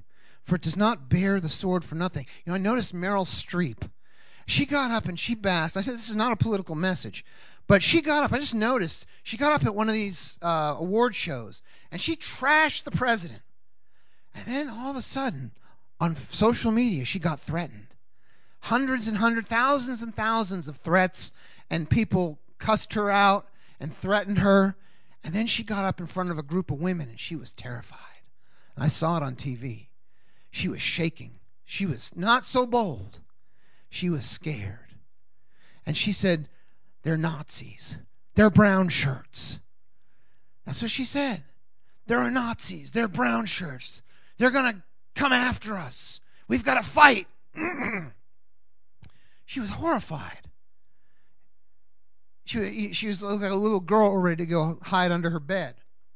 for it does not bear the sword for nothing. You know, I noticed Meryl Streep. She got up and she basked. I said, this is not a political message. But she got up. I just noticed. She got up at one of these uh, award shows, and she trashed the president. And then all of a sudden, on social media, she got threatened. Hundreds and hundreds, thousands and thousands of threats, and people cussed her out and threatened her. And then she got up in front of a group of women, and she was terrified. And I saw it on T V. She was shaking. She was not so bold. She was scared. And she said, they're Nazis. They're brown shirts. That's what she said. They're Nazis. They're brown shirts. They're going to come after us. We've got to fight. She was horrified. She, she was like a little girl ready to go hide under her bed.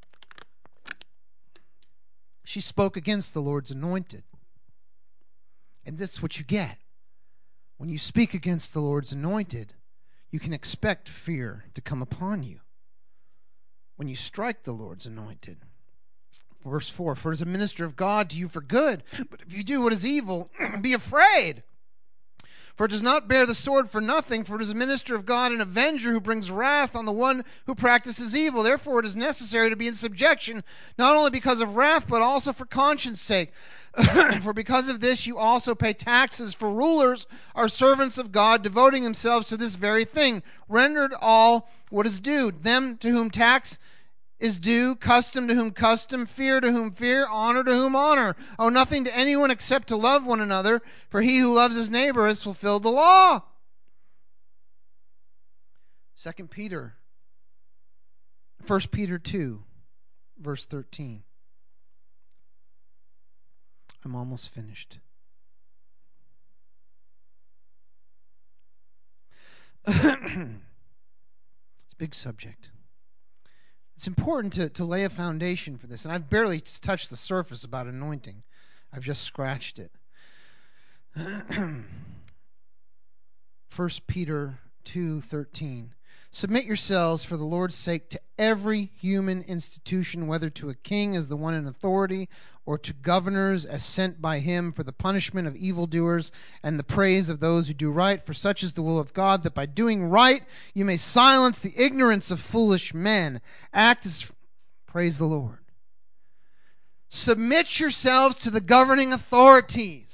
She spoke against the Lord's anointed. And this is what you get. When you speak against the Lord's anointed, you can expect fear to come upon you. When you strike the Lord's anointed. Verse four, for as a minister of God to you for good, but if you do what is evil, be afraid. For it does not bear the sword for nothing, for it is a minister of God, an avenger who brings wrath on the one who practices evil. Therefore it is necessary to be in subjection, not only because of wrath, but also for conscience sake. For because of this you also pay taxes, for rulers are servants of God, devoting themselves to this very thing. Rendered all what is due, them to whom tax is due, custom to whom custom, fear to whom fear, honor to whom honor. Owe nothing to anyone except to love one another, for he who loves his neighbor has fulfilled the law. Second Peter, First Peter two, verse thirteen. I'm almost finished. It's a big subject. It's important to, to lay a foundation for this, and I've barely touched the surface about anointing. I've just scratched it. First Peter two thirteen. Submit yourselves for the Lord's sake to every human institution, whether to a king as the one in authority, or to governors as sent by him for the punishment of evildoers and the praise of those who do right. For such is the will of God, that by doing right you may silence the ignorance of foolish men. Act as, praise the Lord. Submit yourselves to the governing authorities.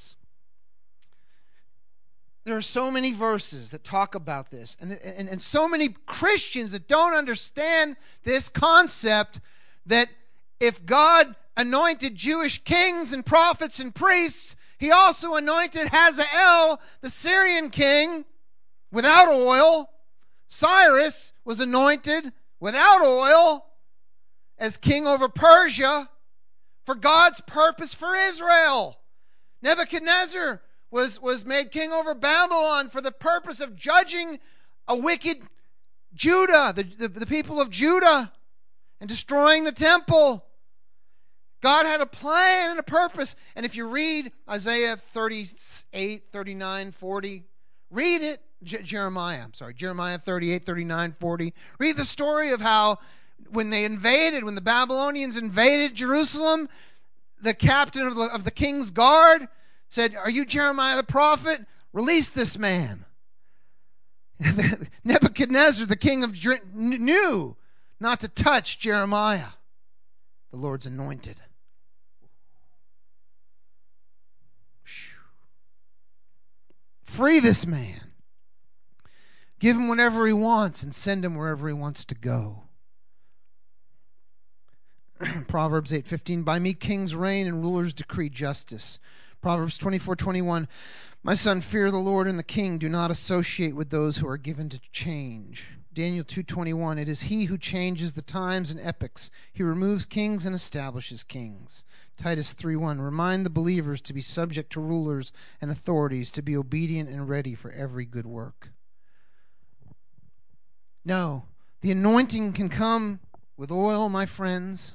There are so many verses that talk about this, and, and, and so many Christians that don't understand this concept that if God anointed Jewish kings and prophets and priests, he also anointed Hazael, the Syrian king, without oil. Cyrus was anointed without oil as king over Persia for God's purpose for Israel. Nebuchadnezzar was, was made king over Babylon for the purpose of judging a wicked Judah, the, the, the people of Judah, and destroying the temple. God had a plan and a purpose. And if you read Isaiah thirty-eight, thirty-nine, forty, read it. Je- Jeremiah, I'm sorry, Jeremiah thirty-eight, thirty-nine, forty. Read the story of how when they invaded, when the Babylonians invaded Jerusalem, the captain of the, of the king's guard said, are you Jeremiah the prophet? Release this man. Nebuchadnezzar, the king of Jer- knew not to touch Jeremiah, the Lord's anointed. Free this man. Give him whatever he wants and send him wherever he wants to go. Proverbs eight fifteen, by me kings reign and rulers decree justice. Proverbs twenty-four twenty-one, my son, fear the Lord and the king. Do not associate with those who are given to change. Daniel two twenty-one, it is he who changes the times and epochs. He removes kings and establishes kings. Titus three one, remind the believers to be subject to rulers and authorities, to be obedient and ready for every good work. No, the anointing can come with oil, my friends.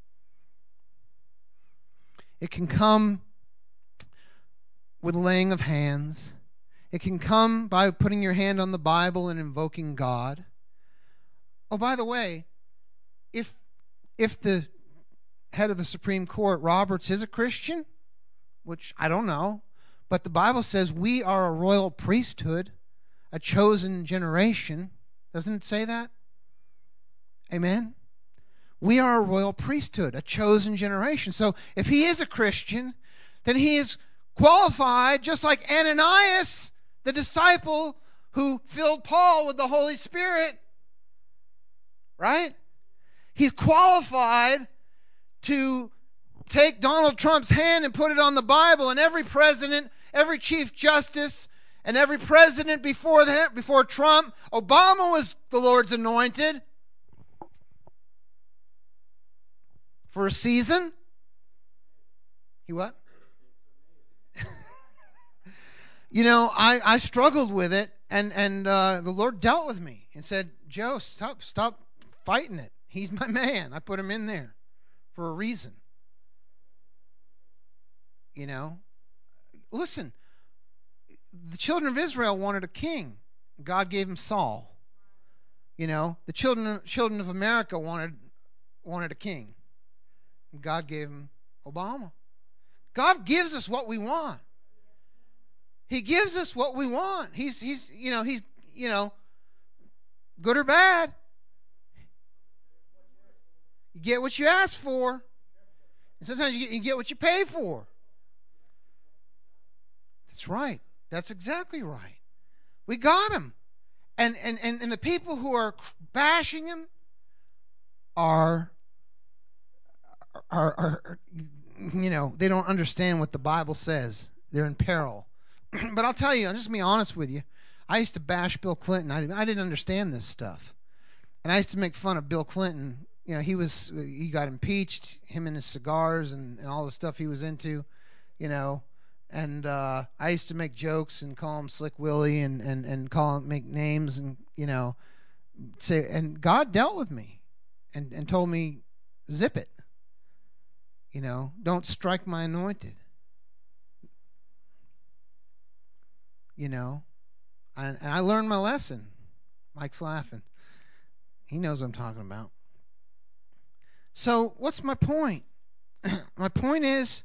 It can come with laying of hands. It can come by putting your hand on the Bible and invoking God. Oh, by the way, if if the head of the Supreme Court, Roberts, is a Christian, which I don't know, but the Bible says we are a royal priesthood, a chosen generation. Doesn't it say that? Amen? We are a royal priesthood, a chosen generation. So if he is a Christian, then he is qualified, just like Ananias, the disciple who filled Paul with the Holy Spirit. Right? He's qualified to take Donald Trump's hand and put it on the Bible, and every president, every chief justice, and every president before that, before Trump, Obama was the Lord's anointed for a season. He what? You know, I, I struggled with it, and, and uh, the Lord dealt with me and said, Joe, stop, stop fighting it. He's my man. I put him in there for a reason. You know, listen, the children of Israel wanted a king. God gave him Saul. You know, the children children of America wanted wanted a king. God gave him Obama. God gives us what we want. He gives us what we want. He's he's you know he's you know good or bad. You get what you ask for, and sometimes you get, you get what you pay for. That's right. That's exactly right. We got him. And, and, and, and the people who are bashing him are, are, are, you know, they don't understand what the Bible says. They're in peril. But I'll tell you, I'm just going to be honest with you. I used to bash Bill Clinton. I didn't, I didn't understand this stuff. And I used to make fun of Bill Clinton. You know, he was, he got impeached, him and his cigars and, and all the stuff he was into, you know. And uh, I used to make jokes and call him Slick Willie and, and, and call him, make names and, you know, say, and God dealt with me and, and told me, zip it. You know, don't strike my anointed. You know, and, and I learned my lesson. Mike's laughing. He knows what I'm talking about. So what's my point? My point is,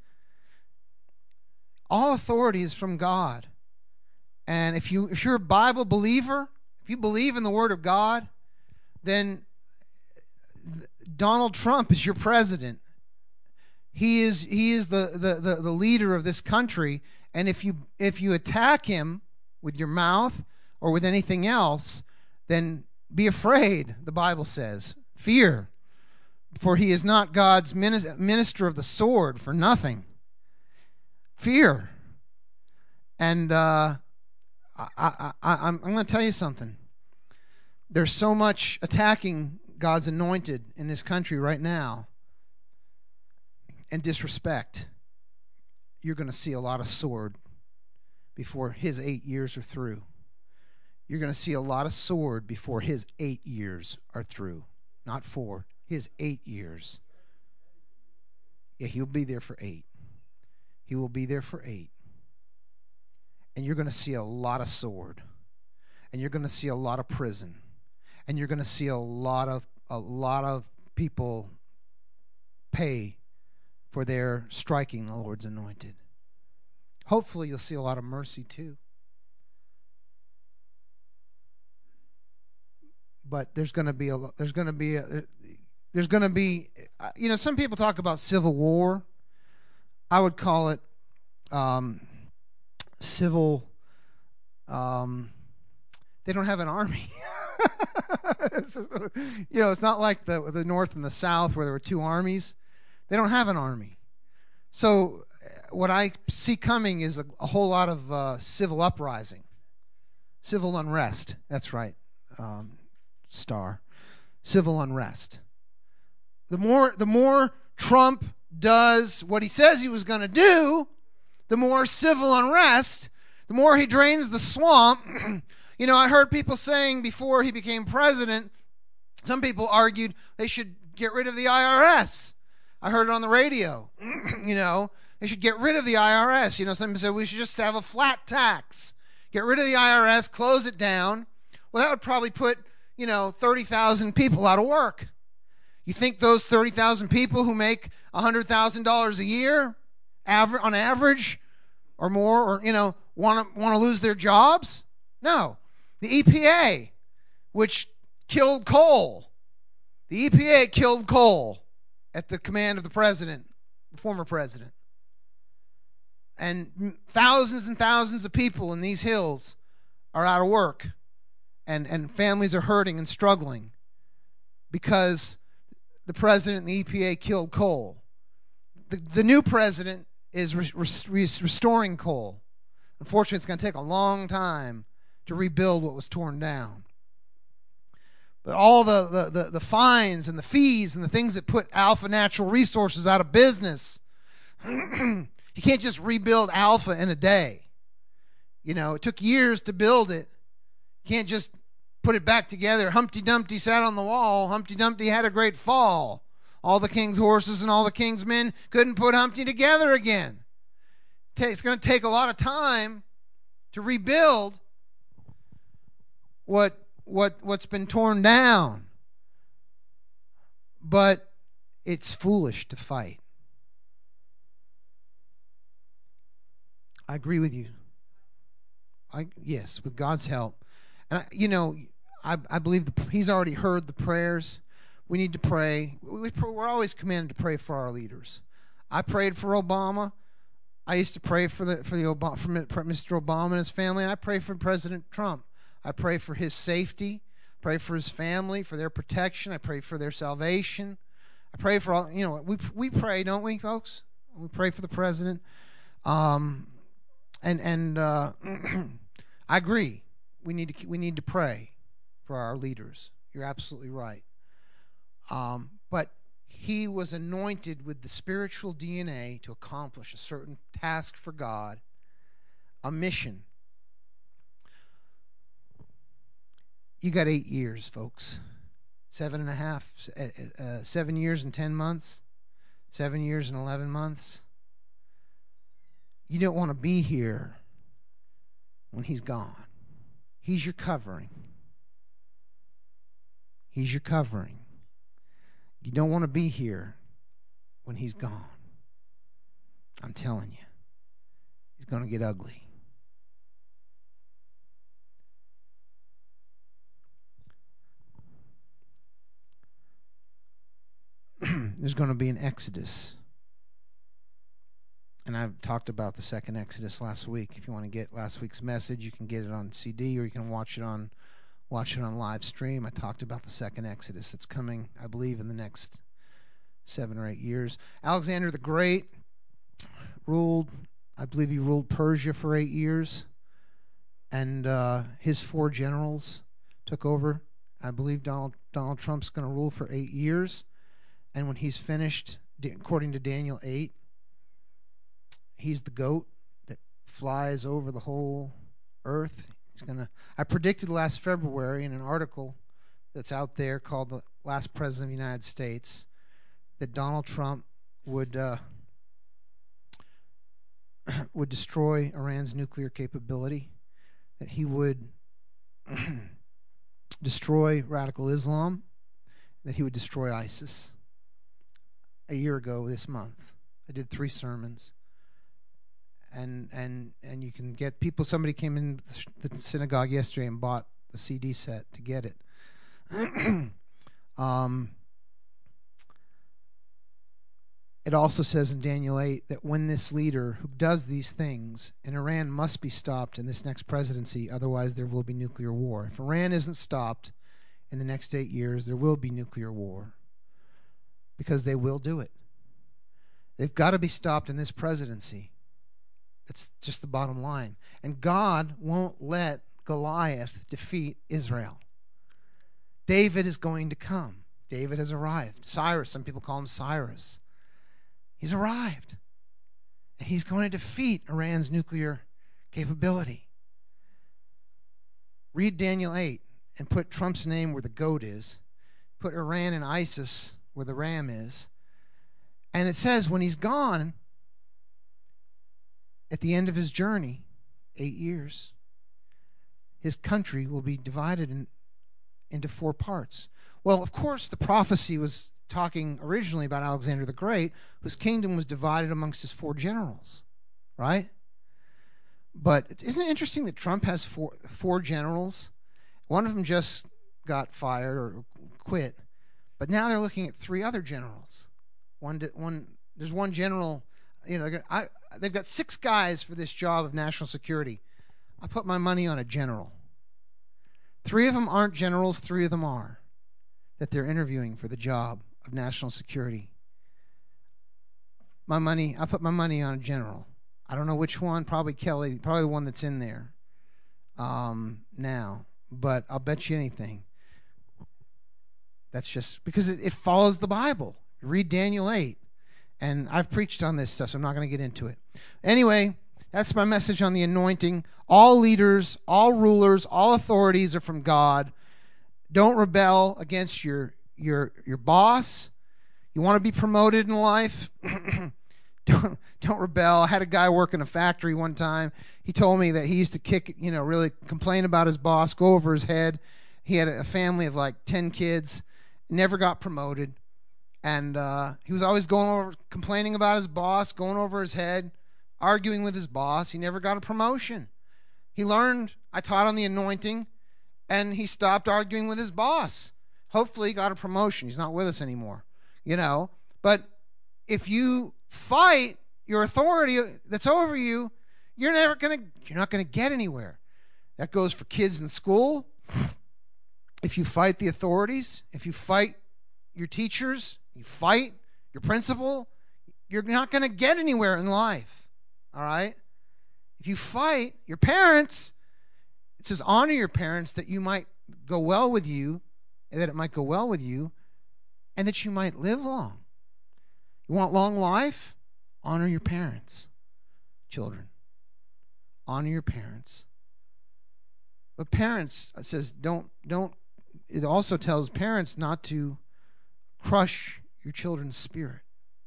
all authority is from God. And if you if you're a Bible believer, if you believe in the Word of God, then Donald Trump is your president. He is he is the, the, the, the leader of this country. And if you if you attack him with your mouth or with anything else, then be afraid, the Bible says. Fear. For he is not God's minister of the sword for nothing. Fear. And uh, I, I, I, I'm, I'm going to tell you something. There's so much attacking God's anointed in this country right now, and disrespect. You're going to see a lot of sword before his eight years are through. You're going to see a lot of sword before his eight years are through. Not four, his eight years. Yeah, he'll be there for eight. He will be there for eight. And you're going to see a lot of sword. And you're going to see a lot of prison. And you're going to see a lot of a lot of people pay for their striking the Lord's anointed. Hopefully you'll see a lot of mercy too. But there's going to be a there's going to be a, there's going to be you know some people talk about civil war. I would call it um, civil. Um, they don't have an army. It's just, you know, it's not like the the North and the South where there were two armies. They don't have an army. So what I see coming is a, a whole lot of uh, civil uprising, civil unrest. That's right, um, Star. Civil unrest. The more the more Trump does what he says he was going to do, the more civil unrest, the more he drains the swamp. You know, I heard people saying before he became president, some people argued they should get rid of the I R S. I heard it on the radio. You know, they should get rid of the I R S. You know, some people said we should just have a flat tax. Get rid of the I R S, close it down. Well, that would probably put, you know, thirty thousand people out of work. You think those thirty thousand people who make one hundred thousand dollars a year aver- on average or more, or, you know, want to want to lose their jobs? No. The E P A, which killed coal. The E P A killed coal at the command of the president, the former president. And thousands and thousands of people in these hills are out of work. And, and families are hurting and struggling because the president and the E P A killed coal. The, the new president is re- re- restoring coal. Unfortunately, it's going to take a long time to rebuild what was torn down. But all the, the, the, the fines and the fees and the things that put Alpha Natural Resources out of business, you can't just rebuild Alpha in a day. You know, it took years to build it. You can't just put it back together. Humpty Dumpty sat on the wall. Humpty Dumpty had a great fall. All the king's horses and all the king's men couldn't put Humpty together again. It's going to take a lot of time to rebuild what what what's been torn down. But it's foolish to fight. I agree with you. I yes, with God's help. And I, you know, I I believe the, He's already heard the prayers. We need to pray. We, we're always commanded to pray for our leaders. I prayed for Obama. I used to pray for the for the Obama, for Mister Obama and his family, and I pray for President Trump. I pray for his safety. I pray for his family, for their protection. I pray for their salvation. I pray for all. You know, we we pray, don't we, folks? We pray for the president. Um, and and uh, I agree. We need to we need to pray for our leaders. You're absolutely right. Um, but he was anointed with the spiritual D N A to accomplish a certain task for God, a mission. You got eight years, folks. Seven and a half, uh, uh, seven years and ten months, seven years and eleven months. You don't want to be here when he's gone. He's your covering. He's your covering. You don't want to be here when he's gone. I'm telling you, it's going to get ugly. There's going to be an exodus. And I've talked about the second exodus last week. If you want to get last week's message, you can get it on C D or you can watch it on watch it on live stream. I talked about the second exodus that's coming, I believe, in the next seven or eight years. Alexander the Great ruled, I believe he ruled Persia for eight years. And uh, his four generals took over. I believe Donald, Donald Trump's going to rule for eight years. And when he's finished, according to Daniel eight, he's the goat that flies over the whole earth. He's gonna. I predicted last February in an article that's out there called "The Last President of the United States" that Donald Trump would uh, would destroy Iran's nuclear capability, that he would destroy radical Islam, that he would destroy ISIS. A year ago this month, I did three sermons. And and and you can get people. Somebody came in the synagogue yesterday and bought the C D set to get it. um, it also says in Daniel eight that when this leader who does these things, and Iran must be stopped in this next presidency, otherwise there will be nuclear war. If Iran isn't stopped in the next eight years, there will be nuclear war, because they will do it. They've got to be stopped in this presidency. It's just the bottom line. And God won't let Goliath defeat Israel. David is going to come. David has arrived. Cyrus, some people call him Cyrus. He's arrived. And he's going to defeat Iran's nuclear capability. Read Daniel eight and put Trump's name where the goat is. Put Iran and ISIS where the ram is. And it says when he's gone, at the end of his journey, eight years, his country will be divided in, into four parts. Well, of course, the prophecy was talking originally about Alexander the Great, whose kingdom was divided amongst his four generals, right? But isn't it interesting that Trump has four, four generals? One of them just got fired or quit, but now they're looking at three other generals. One, one, there's one general, you know, I, they've got six guys for this job of national security. I put my money on a general. Three of them aren't generals, three of them are, that they're interviewing for the job of national security. My money, I put my money on a general. I don't know which one, probably Kelly, probably the one that's in there um, now, but I'll bet you anything. That's just because it, it follows the Bible. Read Daniel eight. And I've preached on this stuff, so I'm not going to get into it. Anyway, that's my message on the anointing. All leaders, all rulers, all authorities are from God. Don't rebel against your your your boss. You want to be promoted in life? don't don't rebel. I had a guy work in a factory one time. He told me that he used to kick, you know, really complain about his boss, go over his head. He had a family of like ten kids, never got promoted. And uh, he was always going over, complaining about his boss, going over his head, arguing with his boss. He never got a promotion. He learned, I taught on the anointing, and he stopped arguing with his boss. Hopefully he got a promotion. He's not with us anymore, you know. But if you fight your authority that's over you, you're never gonna, you're not gonna get anywhere. That goes for kids in school. If you fight the authorities, if you fight your teachers, you fight your principal, you're not going to get anywhere in life. All right? If you fight your parents, it says honor your parents that you might go well with you, and that it might go well with you, and that you might live long. You want long life? Honor your parents, children. Honor your parents. But parents, it says, don't, don't, it also tells parents not to crush your children's spirit.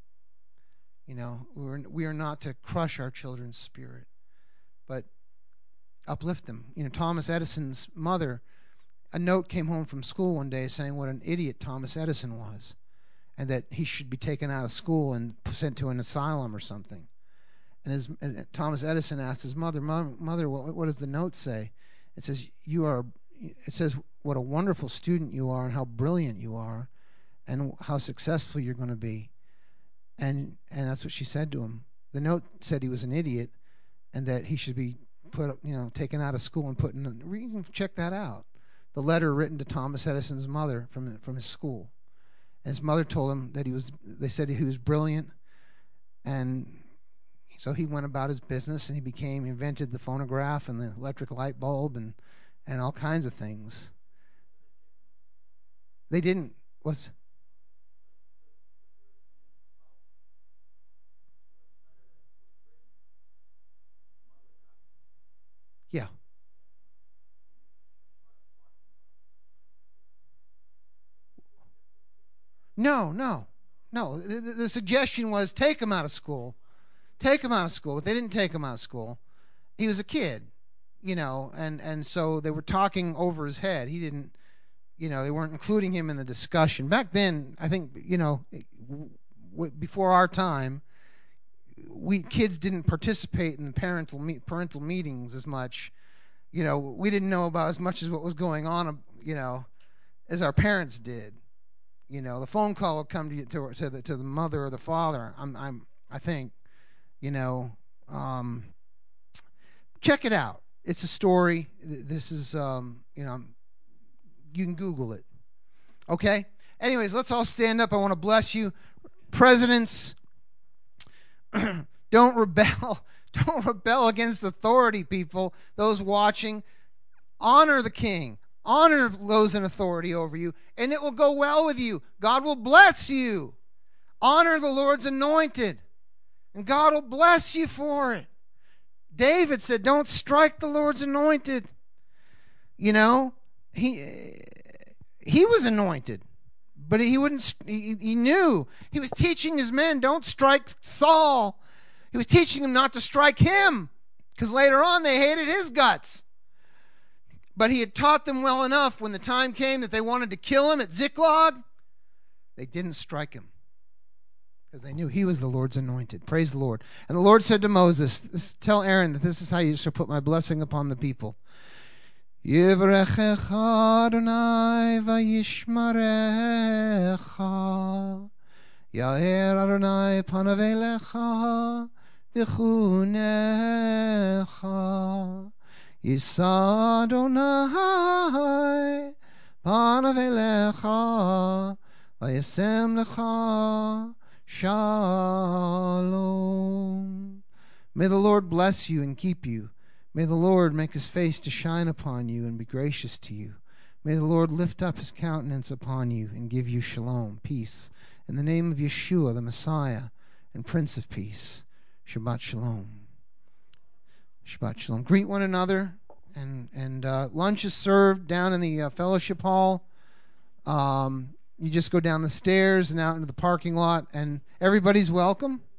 You know, we're, we are not to crush our children's spirit, but uplift them. You know, Thomas Edison's mother, a note came home from school one day saying what an idiot Thomas Edison was, and that he should be taken out of school and sent to an asylum or something. And his, uh, Thomas Edison asked his mother, "Mother, what, what does the note say?" It says, "You are." It says, "What a wonderful student you are, and how brilliant you are, and how successful you're going to be." And and that's what she said to him. The note said he was an idiot, and that he should be put, you know, taken out of school and put in. A, you can check that out. The letter written to Thomas Edison's mother from from his school, and his mother told him that he was. They said he was brilliant, and so he went about his business, and he became, he invented the phonograph and the electric light bulb and and all kinds of things. They didn't. What's Yeah. No, no, no. The, the, the suggestion was take him out of school. Take him out of school. But they didn't take him out of school. He was a kid, you know, and, and so they were talking over his head. He didn't, you know, they weren't including him in the discussion. Back then, I think, you know, w- before our time, we kids didn't participate in parental me- parental meetings as much. You know, we didn't know about as much as what was going on, you know, as our parents did. You know, the phone call would come to you, to, to the to the mother or the father. I'm I'm I think, you know, um, check it out. It's a story. This is um, you know, you can Google it. Okay. Anyways, let's all stand up. I want to bless you, presidents. Don't rebel. Don't rebel against authority, people. Those watching, honor the king. Honor those in authority over you, and it will go well with you. God will bless you. Honor the Lord's anointed, and God will bless you for it. David said, don't strike the Lord's anointed. You know, he he was anointed, but he wouldn't. He, he knew. He was teaching his men, don't strike Saul. He was teaching them not to strike him, because later on they hated his guts. But he had taught them well enough when the time came that they wanted to kill him at Ziklag. They didn't strike him because they knew he was the Lord's anointed. Praise the Lord. And the Lord said to Moses, this, tell Aaron that this is how you shall put my blessing upon the people. Yivrechecha Adonai vayishmarecha. Ya'er Adonai panav elecha v'chunecha. Yisa Adonai panav elecha vayasem lecha shalom. May the Lord bless you and keep you. May the Lord make his face to shine upon you and be gracious to you. May the Lord lift up his countenance upon you and give you shalom, peace. In the name of Yeshua, the Messiah and Prince of Peace. Shabbat shalom. Shabbat shalom. Greet one another. And, and uh, lunch is served down in the uh, fellowship hall. Um, you just go down the stairs and out into the parking lot, and everybody's welcome.